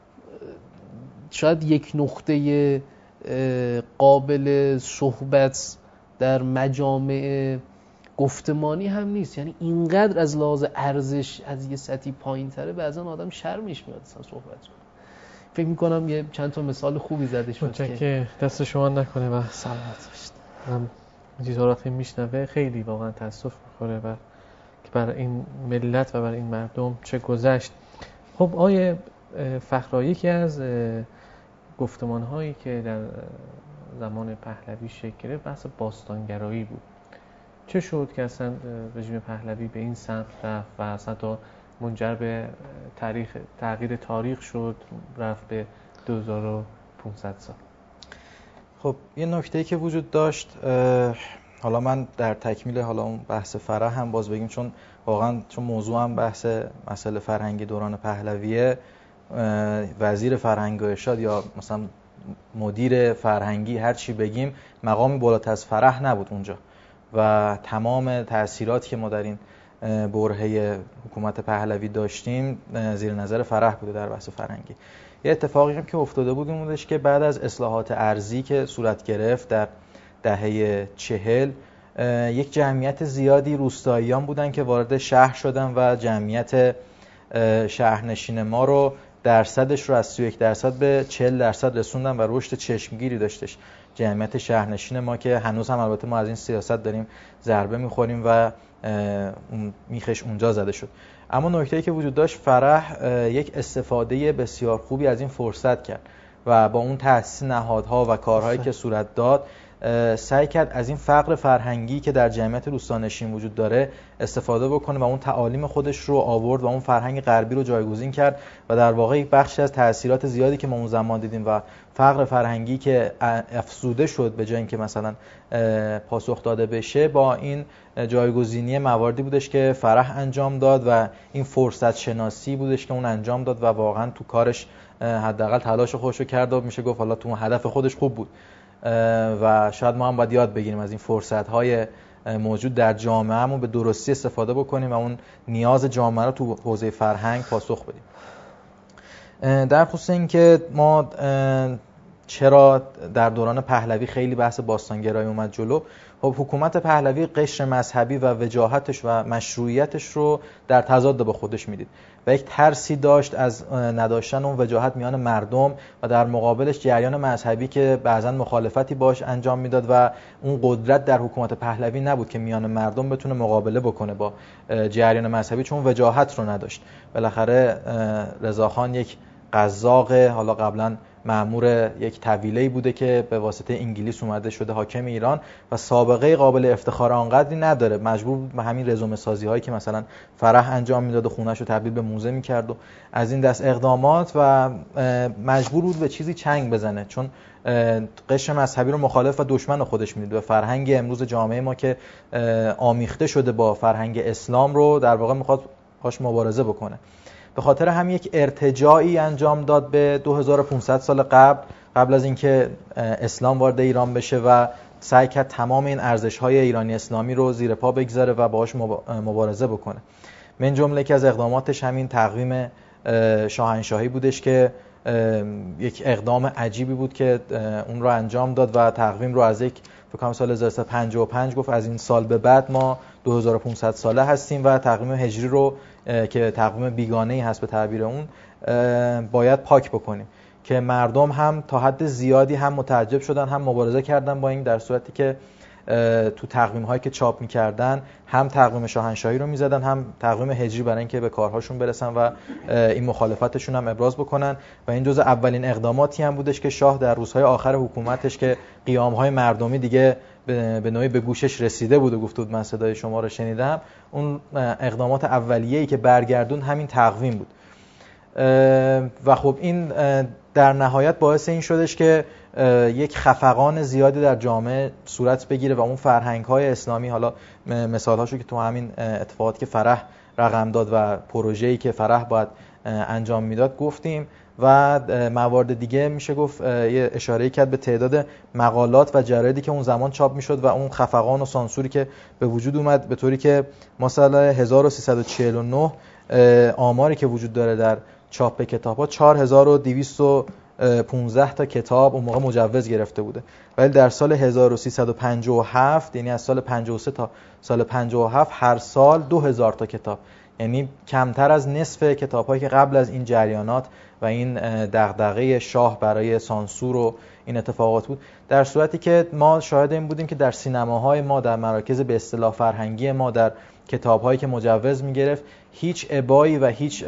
Speaker 4: شاید یک نقطه قابل صحبت در مجامع گفتمانی هم نیست. یعنی اینقدر از لحاظ ارزش از یه سطحی پایین تره بعضا آدم شرمش میاد اصلا صحبت کنه. فکر میکنم یه چند تا مثال خوبی زده شد
Speaker 3: که دست شما نکنه و سلامت باشید. من چیزها رو میشنوه خیلی واقعا تاسف میخوره و که برای این ملت و برای این مردم چه گذشت. خب آیه فخرایی، یکی از گفتمان هایی که در زمان پهلوی شکل گرفت بحث باستانگرایی بود. چه شد که اصلا رژیم پهلوی به این سمت رفت و اصلا تا منجر به تاریخ تغییر تاریخ شد، رفت به دو هزار و پانصد سال؟
Speaker 5: خب یه نکته‌ای که وجود داشت، حالا من در تکمیل حالا اون بحث فرح هم باز بگیم، چون واقعا چون موضوع هم بحث مسئله فرهنگی دوران پهلویه، وزیر فرهنگ و ارشاد یا مثلا مدیر فرهنگی هر چی بگیم مقامی بالاتر از فرح نبود اونجا و تمام تأثیراتی که ما در این برهه حکومت پهلوی داشتیم زیر نظر فرح بوده در بحث فرهنگی. یه اتفاقی هم که افتاده بود این بودش که بعد از اصلاحات ارضی که صورت گرفت در دهه چهل، یک جمعیت زیادی روستاییان بودن که وارد شهر شدن و جمعیت شهرنشین ما رو درصدش رو از سی و یک درصد به چهل درصد رسوندن و رشد چشمگیری داشتش جمعیت شهرنشین ما، که هنوز هم البته ما از این سیاست داریم ضربه میخوریم و میخش اونجا زده شد. اما نکته‌ای که وجود داشت، فرح یک استفاده بسیار خوبی از این فرصت کرد و با اون تأسیس نهادها و کارهایی که صورت داد سعی کرد از این فقر فرهنگی که در جمعیت روستانشین وجود داره استفاده بکنه و اون تعالیم خودش رو آورد و اون فرهنگ غربی رو جایگزین کرد و در واقع یک بخشی از تأثیرات زیادی که ما اون زمان دیدیم و فقر فرهنگی که افزوده شد به جای اینکه مثلا پاسخ داده بشه، با این جایگزینی مواردی بودش که فرح انجام داد و این فرصت شناسی بودش که اون انجام داد و واقعا تو کارش حداقل تلاش خودش رو کرد و میشه گفت حالا تو هدف خودش خوب بود و شاید ما هم باید یاد بگیریم از این فرصت‌های موجود در جامعه‌مون به درستی استفاده بکنیم و اون نیاز جامعه رو تو حوزه فرهنگ پاسخ بدیم. در خصوص این که ما چرا در دوران پهلوی خیلی بحث باستانگرایی اومد جلو، خب حکومت پهلوی قشر مذهبی و وجاهتش و مشروعیتش رو در تضاد با خودش میدید و یک ترسی داشت از نداشتن اون وجاهت میان مردم و در مقابلش جریان مذهبی که بعضا مخالفتی باش انجام میداد و اون قدرت در حکومت پهلوی نبود که میان مردم بتونه مقابله بکنه با جریان مذهبی، چون وجاهت رو نداشت. بالاخره رضاخان یک قزاق، حالا قبلا مأمور یک طویله‌ای بوده که به واسطه انگلیس اومده شده حاکم ایران و سابقه قابل افتخار آنقدری نداره. مجبور به همین رزومه سازی هایی که مثلا فرح انجام میداد و خونه‌شو تبدیل به موزه میکرد و از این دست اقدامات و مجبور بود به چیزی چنگ بزنه، چون قشر مذهبی رو مخالف و دشمن خودش میدید و فرهنگ امروز جامعه ما که آمیخته شده با فرهنگ اسلام رو در واقع میخواد باش مبارزه بکنه. به خاطر هم یک ارتجاعی انجام داد به دو هزار و پانصد سال قبل قبل از اینکه اسلام وارد ایران بشه و سعی کرد تمام این ارزش‌های ایرانی اسلامی رو زیر پا بگذاره و باهاش مبارزه بکنه. من جمله که از اقداماتش همین تقویم شاهنشاهی بودش که یک اقدام عجیبی بود که اون رو انجام داد و تقویم رو از یک فکر کنم سال هزار و سیصد و پنجاه و پنج گفت از این سال به بعد ما دو هزار و پانصد ساله هستیم و تقویم هجری رو که تقویم بیگانه‌ای هست به تعبیر اون باید پاک بکنیم، که مردم هم تا حد زیادی هم متعجب شدن هم مبارزه کردن با این، در صورتی که تو تقویم هایی که چاپ می‌کردن هم تقویم شاهنشاهی رو می‌زدن هم تقویم هجری برای اینکه به کارهاشون برسن و این مخالفتشون هم ابراز بکنن و این جزء اولین اقداماتی هم بودش که شاه در روزهای آخر حکومتش که قیام‌های مردمی دیگه به نوعی به گوشش رسیده بود و گفت بود من صدای شما رو شنیدم، اون اقدامات اولیه‌ای که برگردون همین تقویم بود و خب این در نهایت باعث این شدش که یک خفقان زیادی در جامعه صورت بگیره و اون فرهنگ‌های اسلامی، حالا مثال‌هاشو که تو همین اتفاقاتی که فرح رقم داد و پروژه‌ای که فرح باید انجام میداد گفتیم و موارد دیگه میشه گفت یه اشاره کرد به تعداد مقالات و جرایدی که اون زمان چاپ میشد و اون خفقان و سانسوری که به وجود اومد، به طوری که مثلا هزار و سیصد و چهل و نه آماری که وجود داره در چاپ کتاب‌ها چهار هزار و دویست و پانزده تا کتاب اون موقع مجوز گرفته بوده، ولی در سال هزار و سیصد و پنجاه و هفت یعنی از سال پنجاه و سه تا سال پنجاه و هفت هر سال دو هزار تا کتاب، یعنی کمتر از نصف کتاب‌هایی که قبل از این جریانات و این دغدغه شاه برای سانسور و این اتفاقات بود. در صورتی که ما شاهد این بودیم که در سینماهای ما، در مراکز به اصطلاح فرهنگی ما، در کتاب‌هایی که مجوز می‌گرفت، هیچ ابایی و هیچ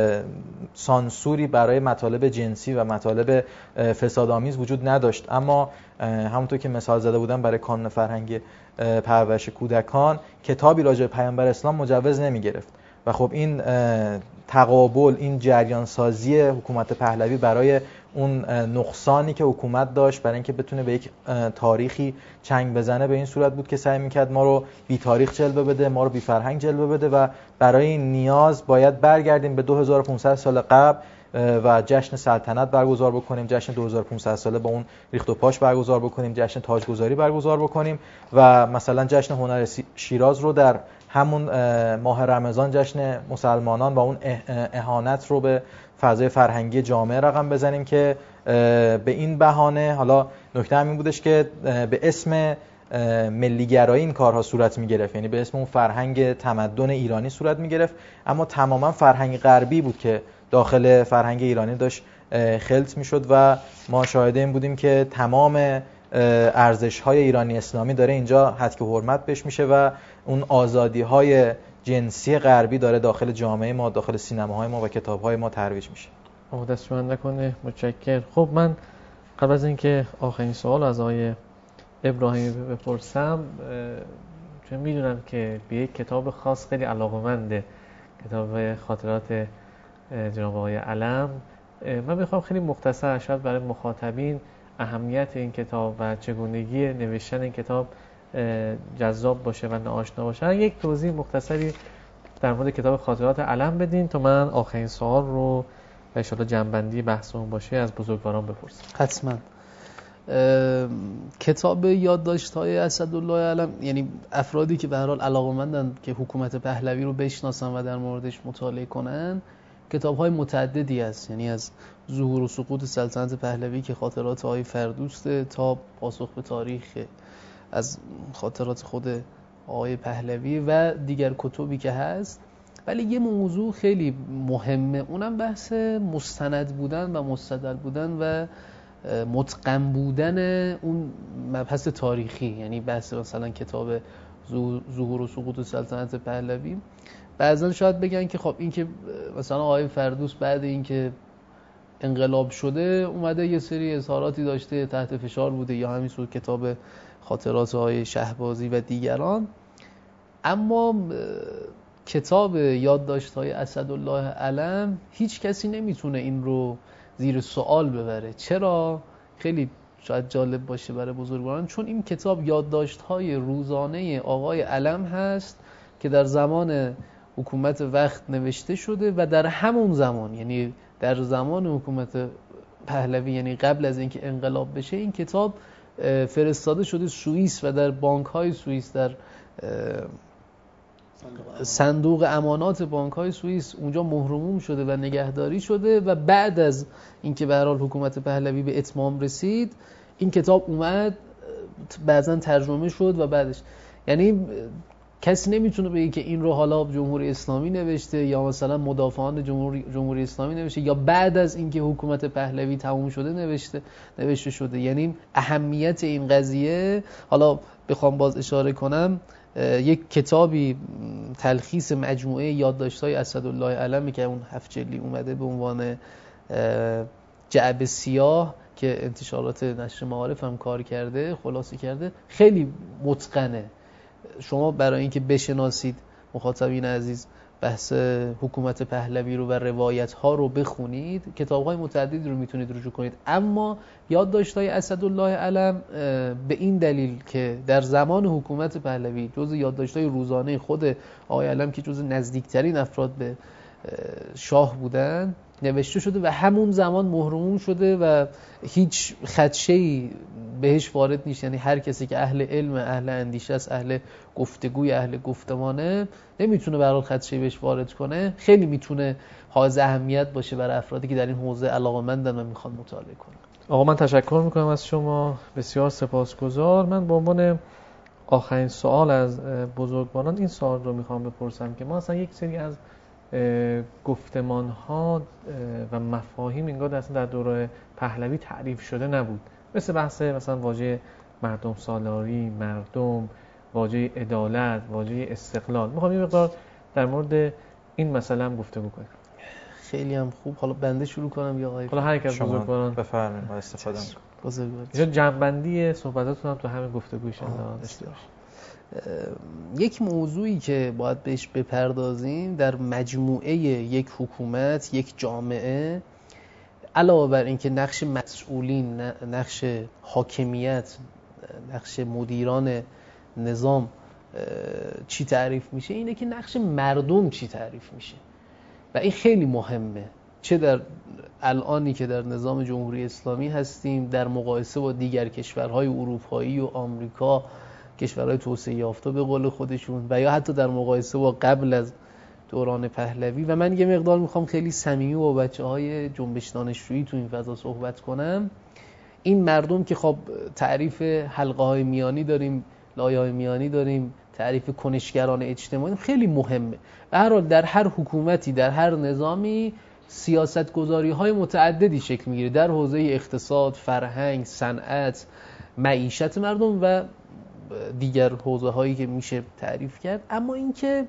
Speaker 5: سانسوری برای مطالب جنسی و مطالب فسادآمیز وجود نداشت. اما همونطور که مثال زده بودم برای کانون فرهنگی پرورش کودکان، کتابی راجع به پیامبر اسلام مجوز نمی‌گرفت و خب این تقابل، این جریان سازی حکومت پهلوی برای اون نقصانی که حکومت داشت برای اینکه بتونه به یک تاریخی چنگ بزنه، به این صورت بود که سعی میکرد ما رو بی تاریخ جلوه بده، ما رو بی فرهنگ جلوه بده و برای این نیاز باید برگردیم به دو هزار و پانصد سال قبل و جشن سلطنت برگزار بکنیم، جشن دو هزار و پانصد ساله با اون ریخت و پاش برگزار بکنیم، جشن تاجگذاری برگزار بکنیم و مثلا جشن هنر شیراز رو در همون ماه رمضان جشن مسلمانان و اون اهانت رو به فضای فرهنگی جامعه رقم بزنیم که به این بهانه، حالا نکته همین بودش که به اسم ملیگرایی این کارها صورت میگرفت، یعنی به اسم اون فرهنگ تمدن ایرانی صورت میگرفت، اما تماما فرهنگ غربی بود که داخل فرهنگ ایرانی داشت خلط میشد و ما شاهد این بودیم که تمام ارزش‌های ایرانی اسلامی داره اینجا حد حرمت بهش میشه و اون آزادی‌های جنسی غربی داره داخل جامعه ما، داخل سینماهای ما و کتاب‌های ما ترویج میشه.
Speaker 3: دست شما نکنه، متشکرم. خب من قبل از اینکه آخرین سوال از آقای ابراهیمی بپرسم، چون میدونم که به یک کتاب خاص خیلی علاقه‌منده، کتاب خاطرات جناب آقای علم، من میخوام خیلی مختصر شاید برای مخاطبین اهمیت این کتاب و چگونگی نوشتن این کتاب جذاب باشه و ناآشنا باشه، یک توضیح مختصری در مورد کتاب خاطرات علم بدین تا من آخرین سوال رو و ان شاءالله جنبندی بحثمون باشه از بزرگواران بپرسم.
Speaker 4: حتما. کتاب یادداشت‌های اسدالله علم، یعنی افرادی که به هر حال علاقه‌مندن که حکومت پهلوی رو بشناسن و در موردش مطالعه کنن، کتاب‌های متعددی است، یعنی از ظهور و سقوط سلطنت پهلوی که خاطرات آقای فردوسته تا پاسخ به تاریخ از خاطرات خود آقای پهلوی و دیگر کتبی که هست. ولی یه موضوع خیلی مهمه، اونم بحث مستند بودن و مستدل بودن و متقن بودن اون مبحث تاریخی، یعنی بحث مثلا کتاب ظهور و سقوط سلطنت پهلوی. بعضن شاید بگن که خب این که مثلا آقای فردوس بعد این که انقلاب شده اومده یه سری اظهاراتی داشته، تحت فشار بوده، یا همین کتاب خاطرات آقای شهبازی و دیگران. اما کتاب یادداشت‌های اسدالله علم هیچ کسی نمیتونه این رو زیر سوال ببره. چرا؟ خیلی شاید جالب باشه برای بزرگواران، چون این کتاب یادداشت‌های روزانه آقای علم هست که در زمان حکومت وقت نوشته شده و در همون زمان، یعنی در زمان حکومت پهلوی، یعنی قبل از اینکه انقلاب بشه، این کتاب فرستاده شده سوئیس و در بانک‌های سوئیس، در صندوق امانات بانک‌های سوئیس اونجا مهرموم شده و نگهداری شده و بعد از اینکه به هر حال حکومت پهلوی به اتمام رسید این کتاب اومد بعضا ترجمه شد و بعدش، یعنی کسی نمیتونه بگه که این رو حالا جمهوری اسلامی نوشته یا مثلا مدافعان جمهوری, جمهوری اسلامی نوشته یا بعد از اینکه حکومت پهلوی تموم شده نوشته نوشته شده. یعنی اهمیت این قضیه، حالا بخوام باز اشاره کنم، یک کتابی تلخیص مجموعه یادداشت‌های اسدالله علمی که اون هفت جلدی اومده به عنوان جعبه سیاه که انتشارات نشر معارف هم کار کرده، خلاصه کرده، خیلی متقنه. شما برای اینکه بشناسید مخاطبین عزیز بحث حکومت پهلوی رو و روایت ها رو بخونید، کتاب های متعددی رو میتونید رجوع کنید. اما یادداشت‌های اسدالله علم به این دلیل که در زمان حکومت پهلوی جز یادداشت‌های روزانه خود آقای علم که جز نزدیکترین افراد به شاه بودن نوشته شده و همون زمان مهرموم شده و هیچ خدشه‌ای بهش وارد نیست. یعنی هر کسی که اهل علم، اهل اندیشه است، اهل گفتگوی، اهل گفتمانه، نمیتونه برای خدشه‌ای بهش وارد کنه. خیلی میتونه حائز اهمیت باشه برای افرادی که در این حوزه علاقه‌مندن و میخوان مطالعه کنن.
Speaker 3: آقا من تشکر میکنم از شما، بسیار سپاسگزار. من به عنوان آخرین سوال از بزرگواران این سوال رو میخوام بپرسم که ما اصلا یک سری از گفتمان ها و مفاهیم انگار در دوره پهلوی تعریف شده نبود، مثل بحث مثلا واژه مردم سالاری، مردم، واژه عدالت، واژه استقلال. میخوام یه مقدار در مورد این مسئله هم گفتگو کنیم.
Speaker 4: خیلی هم خوب. حالا بنده شروع کنم یا آقای؟
Speaker 3: حالا هر یک از بزرگواران
Speaker 5: بفرمایید با استفاده می‌کنم.
Speaker 4: بزرگوار
Speaker 3: اینجا جنبندی صحبتاتون هم تو همین گفتگوش داشته باشید.
Speaker 4: یک موضوعی که باید بهش بپردازیم در مجموعه یک حکومت، یک جامعه، علاوه بر اینکه نقش مسئولین، نقش حاکمیت، نقش مدیران نظام چی تعریف میشه، اینه که نقش مردم چی تعریف میشه و این خیلی مهمه. چه در الانی که در نظام جمهوری اسلامی هستیم در مقایسه با دیگر کشورهای اروپایی و آمریکا، کشورهای توسعه یافته به قول خودشون، و یا حتی در مقایسه با قبل از دوران پهلوی. و من یه مقدار میخوام خیلی صمیمی با بچه‌های جنبش دانشجویی تو این فضا صحبت کنم. این مردم که خب تعریف حلقه‌های میانی داریم، لایه‌های میانی داریم، تعریف کنشگران اجتماعی خیلی مهمه. به هر حال در هر حکومتی، در هر نظامی سیاست‌گذاری‌های متعددی شکل می‌گیره در حوزه اقتصاد، فرهنگ، صنعت، معیشت مردم و دیگر حوزه‌هایی که میشه تعریف کرد. اما اینکه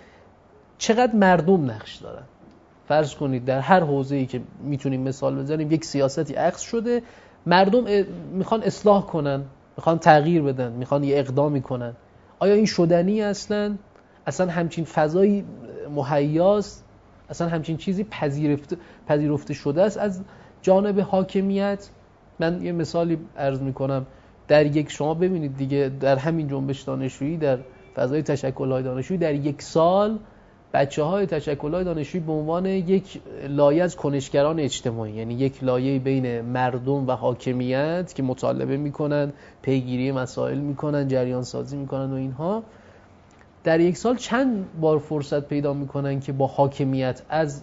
Speaker 4: چقدر مردم نقش دارن. فرض کنید در هر حوزه‌ای که میتونیم مثال بزنیم یک سیاستی عکس شده، مردم میخوان اصلاح کنن، میخوان تغییر بدن، میخوان یه اقدامی کنن. آیا این شدنی اصلا؟ اصلا همچین فضایی مهیاست؟ اصلا همچین چیزی پذیرفته پذیرفته شده است از جانب حاکمیت؟ من یه مثالی عرض میکنم. در یک شما ببینید دیگه در همین جنبش دانشجویی، در فضای تشکل‌های دانشجویی، در یک سال بچه‌های تشکل‌های دانشجویی به عنوان یک لایه از کنشگران اجتماعی، یعنی یک لایه بین مردم و حاکمیت که مطالبه میکنن، پیگیری مسائل میکنن، جریان سازی میکنن و اینها، در یک سال چند بار فرصت پیدا میکنن که با حاکمیت از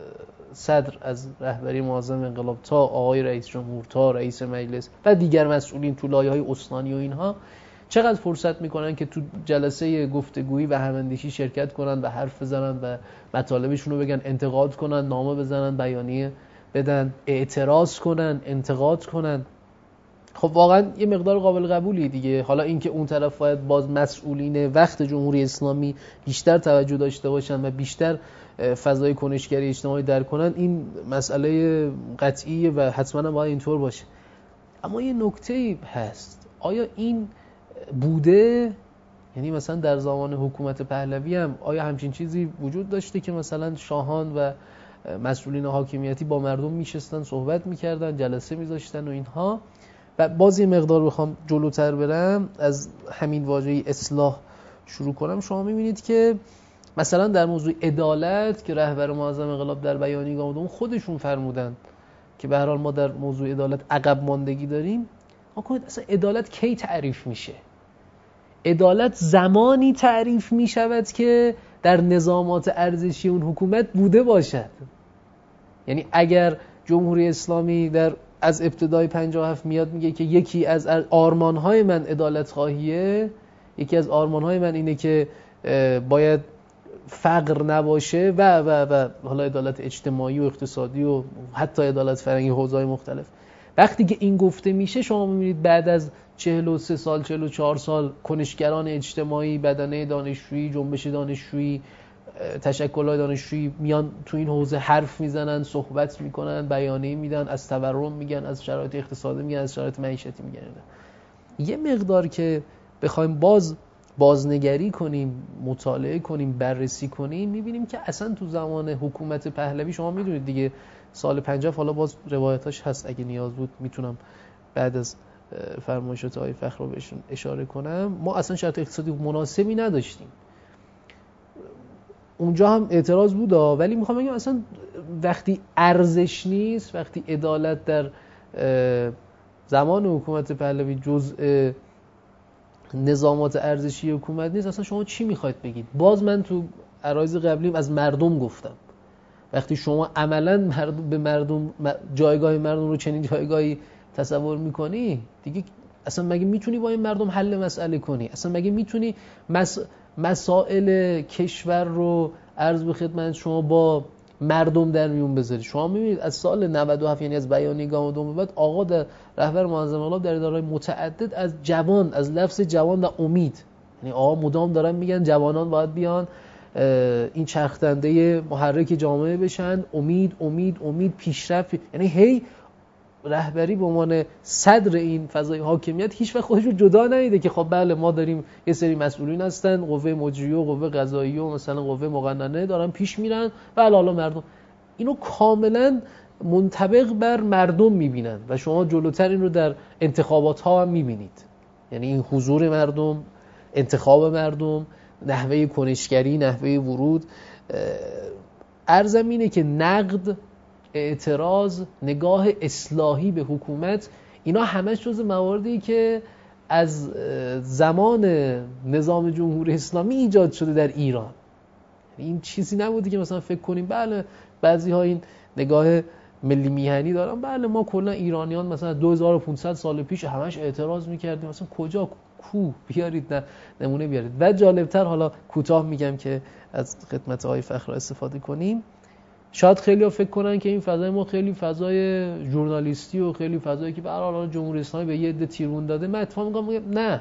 Speaker 4: صدر، از رهبری معظم انقلاب تا آقای رئیس جمهور تا رئیس مجلس و دیگر مسئولین تو لایه‌های استانی و اینها، چقدر فرصت میکنن که تو جلسه گفتگویی و هماندیشی شرکت کنن و حرف بزنن و مطالبشون رو بگن، انتقاد کنن، نامه بزنن، بیانیه بدن، اعتراض کنن، انتقاد کنن. خب واقعا یه مقدار قابل قبولی دیگه. حالا اینکه اون طرف باید باز مسئولین وقت جمهوری اسلامی بیشتر توجه داشته باشن و بیشتر فضای کنشگری اجتماعی در کنن، این مسئله قطعیه و حتما باید اینطور باشه. اما یه نکته هست، آیا این بوده؟ یعنی مثلا در زمان حکومت پهلوی هم آیا همچین چیزی وجود داشته که مثلا شاهان و مسئولین حاکمیتی با مردم میشستن، صحبت میکردن، جلسه میذاشتن و اینها؟ و باز یه مقدار بخوام جلوتر برم، از همین واژه اصلاح شروع کنم، شما میبینید که مثلا در موضوع عدالت که رهبر معظم انقلاب در بیانیه گفت، خودشون فرمودن که به هر حال ما در موضوع عدالت عقب ماندگی داریم. ما کنید اصلا عدالت کی تعریف میشه؟ عدالت زمانی تعریف میشود که در نظامات ارزشی اون حکومت بوده باشد. یعنی اگر جمهوری اسلامی در از ابتدای پنجاه و هفت میاد میگه که یکی از آرمانهای من عدالت خواهیه، یکی از آرمانهای من اینه که باید فقر نباشه و و و حالا عدالت اجتماعی و اقتصادی و حتی عدالت فرهنگی، حوزه‌های مختلف. وقتی که این گفته میشه، شما میبینید بعد از چهل و سه سال، چهل و چهار سال کنشگران اجتماعی، بدنه دانشجویی، جنبش دانشجویی، تشکل‌های دانشجویی میان تو این حوزه حرف میزنن، صحبت میکنن، بیانیه میدن، از تورم میگن، از شرایط اقتصادی میگن، از شرایط معیشتی میگن. یه مقدار که بخوایم باز بازنگری کنیم، مطالعه کنیم، بررسی کنیم، میبینیم که اصلا تو زمان حکومت پهلوی، شما میدونید دیگه سال پنجاه، حالا باز روایتاش هست اگه نیاز بود میتونم بعد از فرمایشات آقای فخر رو بهشون اشاره کنم، ما اصلا شرط اقتصادی مناسبی نداشتیم. اونجا هم اعتراض بود، ولی میخوام بگم اصلا وقتی ارزش نیست، وقتی عدالت در زمان حکومت پهلوی جزء نظامات ارزشی حکومت نیست، اصلا شما چی میخواید بگید؟ باز من تو عرایض قبلیم از مردم گفتم، وقتی شما عملاً مردم به مردم جایگاه مردم رو چنین جایگاهی تصور میکنی، دیگه اصلا مگه میتونی با این مردم حل مسئله کنی؟ اصلا مگه میتونی مس... مسائل کشور رو عرض به خدمت شما با مردم در میون بذاری؟ شما میبینید از سال نود و هفت، یعنی از بیانیه گامدون بعد، آقا در رهبر معظم انقلاب در اداره‌های متعدد از جوان، از لفظ جوان و امید، یعنی آقا مدام دارن میگن جوانان باید بیان این چرخنده محرک جامعه بشن، امید امید امید، پیشرفت. یعنی هی رهبری به عنوان صدر این فضای حاکمیت هیچ وقت خودش رو جدا ندیده که خب بله ما داریم یه سری مسئولین هستن، قوه مجریه و قوه قضاییه و مثلا قوه مقننه دارن پیش میرن و حالا مردم اینو کاملا منطبق بر مردم میبینن و شما جلوتر این رو در انتخابات ها هم میبینید. یعنی این حضور مردم، انتخاب مردم، نحوه کنشگری، نحوه ورود. عرضم اینه که نقد، اعتراض، نگاه اصلاحی به حکومت، اینا همه جز مواردی که از زمان نظام جمهوری اسلامی ایجاد شده در ایران. این چیزی نبوده که مثلا فکر کنیم بله بعضی ها این نگاه ملی میهنی دارن، بله ما کلا ایرانیان مثلا دو هزار و پانصد سال پیش همش اعتراض میکردیم، مثلا کجا، کو بیارید نه نمونه بیارید. و جالبتر، حالا کوتاه میگم که از خدمت آقای فخر استفاده کنیم، شاید خیلی ها فکر کنن که این فضای ما خیلی فضای ژورنالیستی و خیلی فضایی که به هر حال جمهوری اسلامی به یه عده تیرون داده. من اتفاقا میگم نه،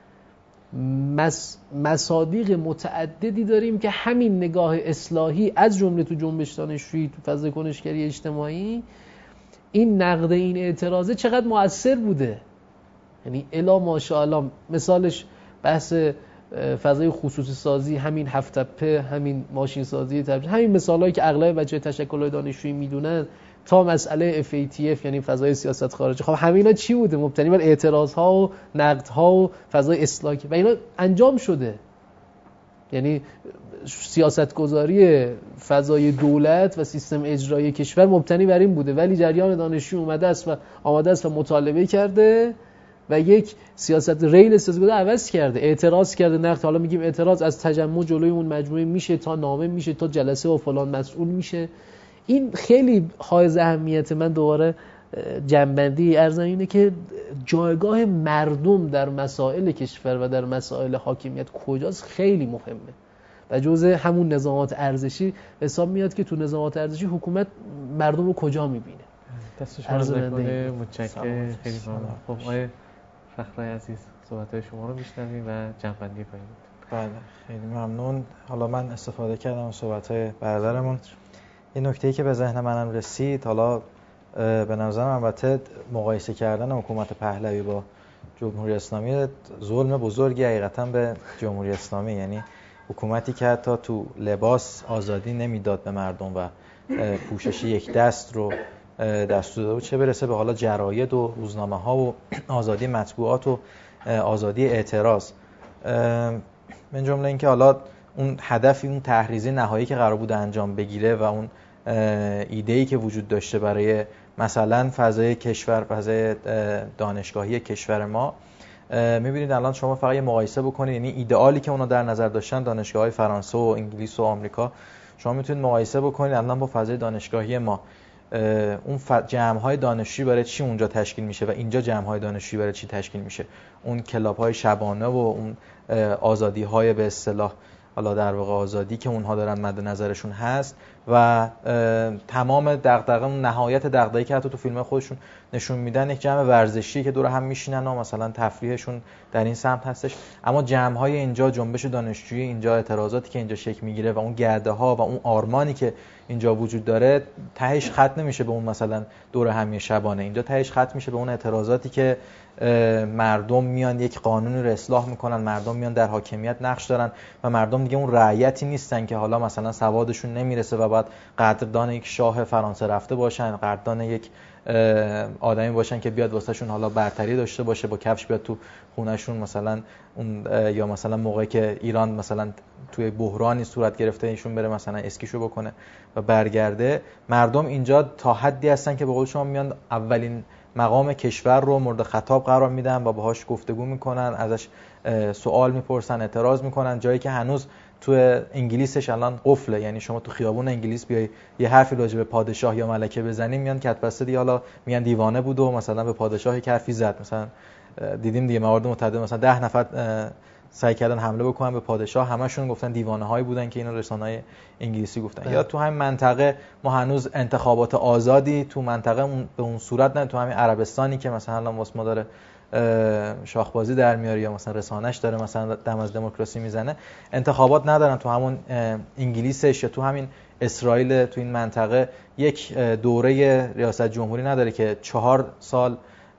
Speaker 4: مس... مصادیق متعددی داریم که همین نگاه اصلاحی از جمله تو جنبش دانشجویی، تو فضای کنشگری اجتماعی، این نقد، این اعتراضه چقدر مؤثر بوده. یعنی الا ماشاءالله، مثالش بحث فضای خصوصی سازی، همین هفت تپه، همین ماشین سازی تبدیل، همین مثالایی که اغلب بچه‌های تشکل‌های دانشجویی میدونن، تا مسئله اف ای تی اف یعنی فضای سیاست خارجی. خب همینا چی بوده؟ مبتنی بر اعتراض‌ها و نقدها و فضای اصلاحی و اینا انجام شده. یعنی سیاستگذاری فضای دولت و سیستم اجرایی کشور مبتنی بر این بوده، ولی جریان دانشجو اومده است و آماده است و مطالبه کرده و یک سیاست ریل سیاستگذاری عوض کرده، اعتراض کرده، نقد. حالا میگیم اعتراض از تجمع جلوی اون مجموعه میشه تا نامه میشه تا جلسه و فلان مسئول میشه. این خیلی حائز اهمیت. من دوباره جنبندی ارزم اینه که جایگاه مردم در مسائل کشور و در مسائل حاکمیت کجاست خیلی مهمه و جزء همون نظامات ارزشی حساب میاد که تو نظامات ارزشی حکومت مردم رو کجا میبینه.
Speaker 3: دست شما رو نکنه. متشکرم. خیلی ممنون. خب آقای فخرای عزیز صحبت‌های شما رو میشنویم و جنبندی کنیم.
Speaker 5: بله خیلی ممنون. حالا من استفاده کردم از صحبت‌های برادرمون. این نکته‌ای که به ذهن منم رسید، حالا به نظرم البته مقایسه کردن حکومت پهلوی با جمهوری اسلامی ظلم بزرگی حقیقتا به جمهوری اسلامی، یعنی حکومتی که حتی تو لباس آزادی نمیداد به مردم و پوشش یک دست رو دستور داد، چه برسه به حالا جراید و روزنامه ها و آزادی مطبوعات و آزادی اعتراض. من جمله اینکه حالا اون هدفی، اون تحریزی نهایی که قرار بود انجام بگیره و اون ایده‌ای که وجود داشته برای مثلا فضای کشور، فضای دانشگاهی کشور ما، می‌بینید الان شما فقط یه مقایسه بکنید، یعنی ایدئالی که اونا در نظر داشتن دانشگاه‌های فرانسه و انگلیس و آمریکا، شما میتونید مقایسه بکنید الان با فضای دانشگاهی ما. اون جمع‌های دانشجویی برای چی اونجا تشکیل میشه و اینجا جمع‌های دانشجویی برای چی تشکیل میشه؟ اون کلاب‌های شبانه و اون آزادی‌های به اصطلاح، حالا در واقع آزادی که اونها دارن مد نظرشون هست و تمام دغدغه، اون نهایت دغدغه‌ای که حتی تو فیلم خودشون نشون میدن یک جمع ورزشی که دور هم میشینن و مثلا تفریحشون در این سمت هستش. اما جمع‌های اینجا، جنبش دانشجویی اینجا، اعتراضاتی که اینجا شکل میگیره و اون گرده ها و اون آرمانی که اینجا وجود داره، تهش ختم نمیشه به اون مثلا دور همی شبانه. اینجا تهش ختم میشه به اون اعتراضاتی که مردم میان یک قانونی رو اصلاح میکنن، مردم میان در حاکمیت نقش دارن و مردم دیگه اون رعیتی نیستن که حالا مثلا سوادشون نمیرسه و بعد قدردان یک شاه فرانسه رفته باشن، قدردان یک آدمی باشن که بیاد واسهشون حالا برتری داشته باشه، با کفش بیاد تو خونهشون مثلا اون، یا مثلا موقعی که ایران مثلا توی بحرانی صورت گرفته ایشون بره مثلا اسکیشو بکنه و برگرده. مردم اینجا تا حدی هستن که به قول شما میان اولین مقام کشور رو مورد خطاب قرار میدن و باهاش گفتگو میکنن، ازش سوال میپرسن، اعتراض میکنن، جایی که هنوز تو انگلیسش الان قفله. یعنی شما تو خیابون انگلیس بیای یه حرفی راجع به پادشاه یا ملکه بزنی، میان کت بسته دیگه، حالا میان دیوانه بود و مثلا به پادشاه یک حرفی زد. مثلا دیدیم دیگه موارد متعدد، مثلا ده نفر سعی کردن حمله بکنن به پادشاه، همشون گفتن دیوانه‌هایی بودن که اینو رسانه‌های انگلیسی گفتن. ده. یا تو همین منطقه ما هنوز انتخابات آزادی تو منطقه به اون صورت نه، تو همین عربستانی که مثلا الان واسه ما داره شاخبازی در میاره یا مثلا رسانه‌اش داره مثلا دم از دموکراسی میزنه، انتخابات ندارن. تو همون انگلیسش یا تو همین اسرائیل، تو این منطقه یک دوره ریاست جمهوری نداره که چهار سال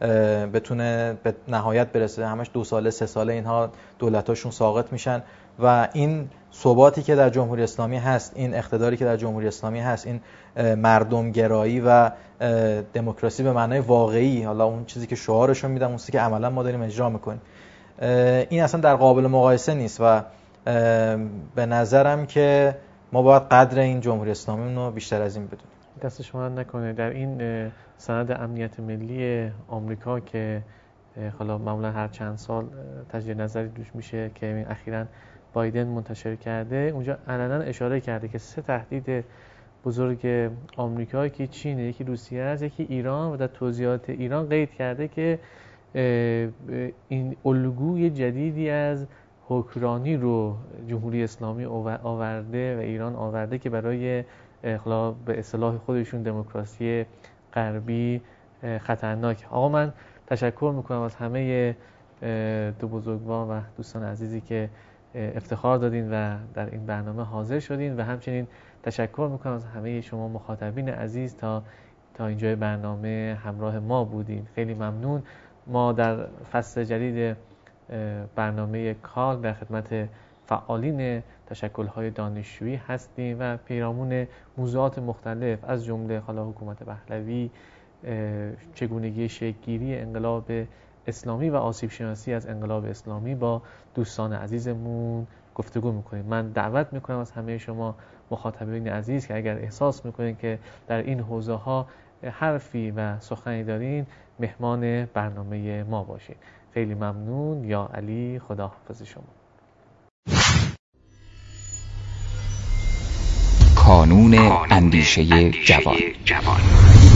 Speaker 5: بتونه به نهایت برسه، همش دو ساله سه ساله اینها دولتاشون ساقط میشن. و این ثباتی که در جمهوری اسلامی هست، این اقتداری که در جمهوری اسلامی هست، این مردم گرایی و دموکراسی به معنای واقعی، حالا اون چیزی که شعارشون میدم، اون چیزی که عملا ما داریم اجرا میکنیم، این اصلا در قابل مقایسه نیست. و به نظرم که ما باید قدر این جمهوری اسلامی رو بیشتر از این بدونیم.
Speaker 3: دست شما نکنه. در این سند امنیت ملی آمریکا که حالا معمولا هر چند سال تجدید نظری دوش میشه که اخیراً بایدن منتشر کرده، اونجا علنا اشاره کرده که سه تهدید بزرگ آمریکا که چین، یکی روسیه است، یکی ایران، و در توضیحات ایران قید کرده که این الگوی جدیدی از حکمرانی رو جمهوری اسلامی آورده و ایران آورده که برای خلا به اصطلاح خودشون دموکراسی غربی خطرناک. آقا من تشکر میکنم از همه دو بزرگوار و دوستان عزیزی که افتخار دادین و در این برنامه حاضر شدین، و همچنین تشکر میکنم از همه شما مخاطبین عزیز تا تا اینجای برنامه همراه ما بودین. خیلی ممنون. ما در فصل جدید برنامه کال در خدمت فعالین تشکل‌های دانشجویی هستیم و پیرامون موضوعات مختلف از جمله حالا حکومت پهلوی، چگونگی شکل‌گیری انقلاب اسلامی و آسیب شناسی از انقلاب اسلامی با دوستان عزیزمون گفتگو میکنیم. من دعوت میکنم از همه شما مخاطبین عزیز که اگر احساس میکنین که در این حوزه ها حرفی و سخنی دارین، مهمان برنامه ما باشین. خیلی ممنون. یا علی، خداحافظ شما.
Speaker 1: کانون اندیشه جوان.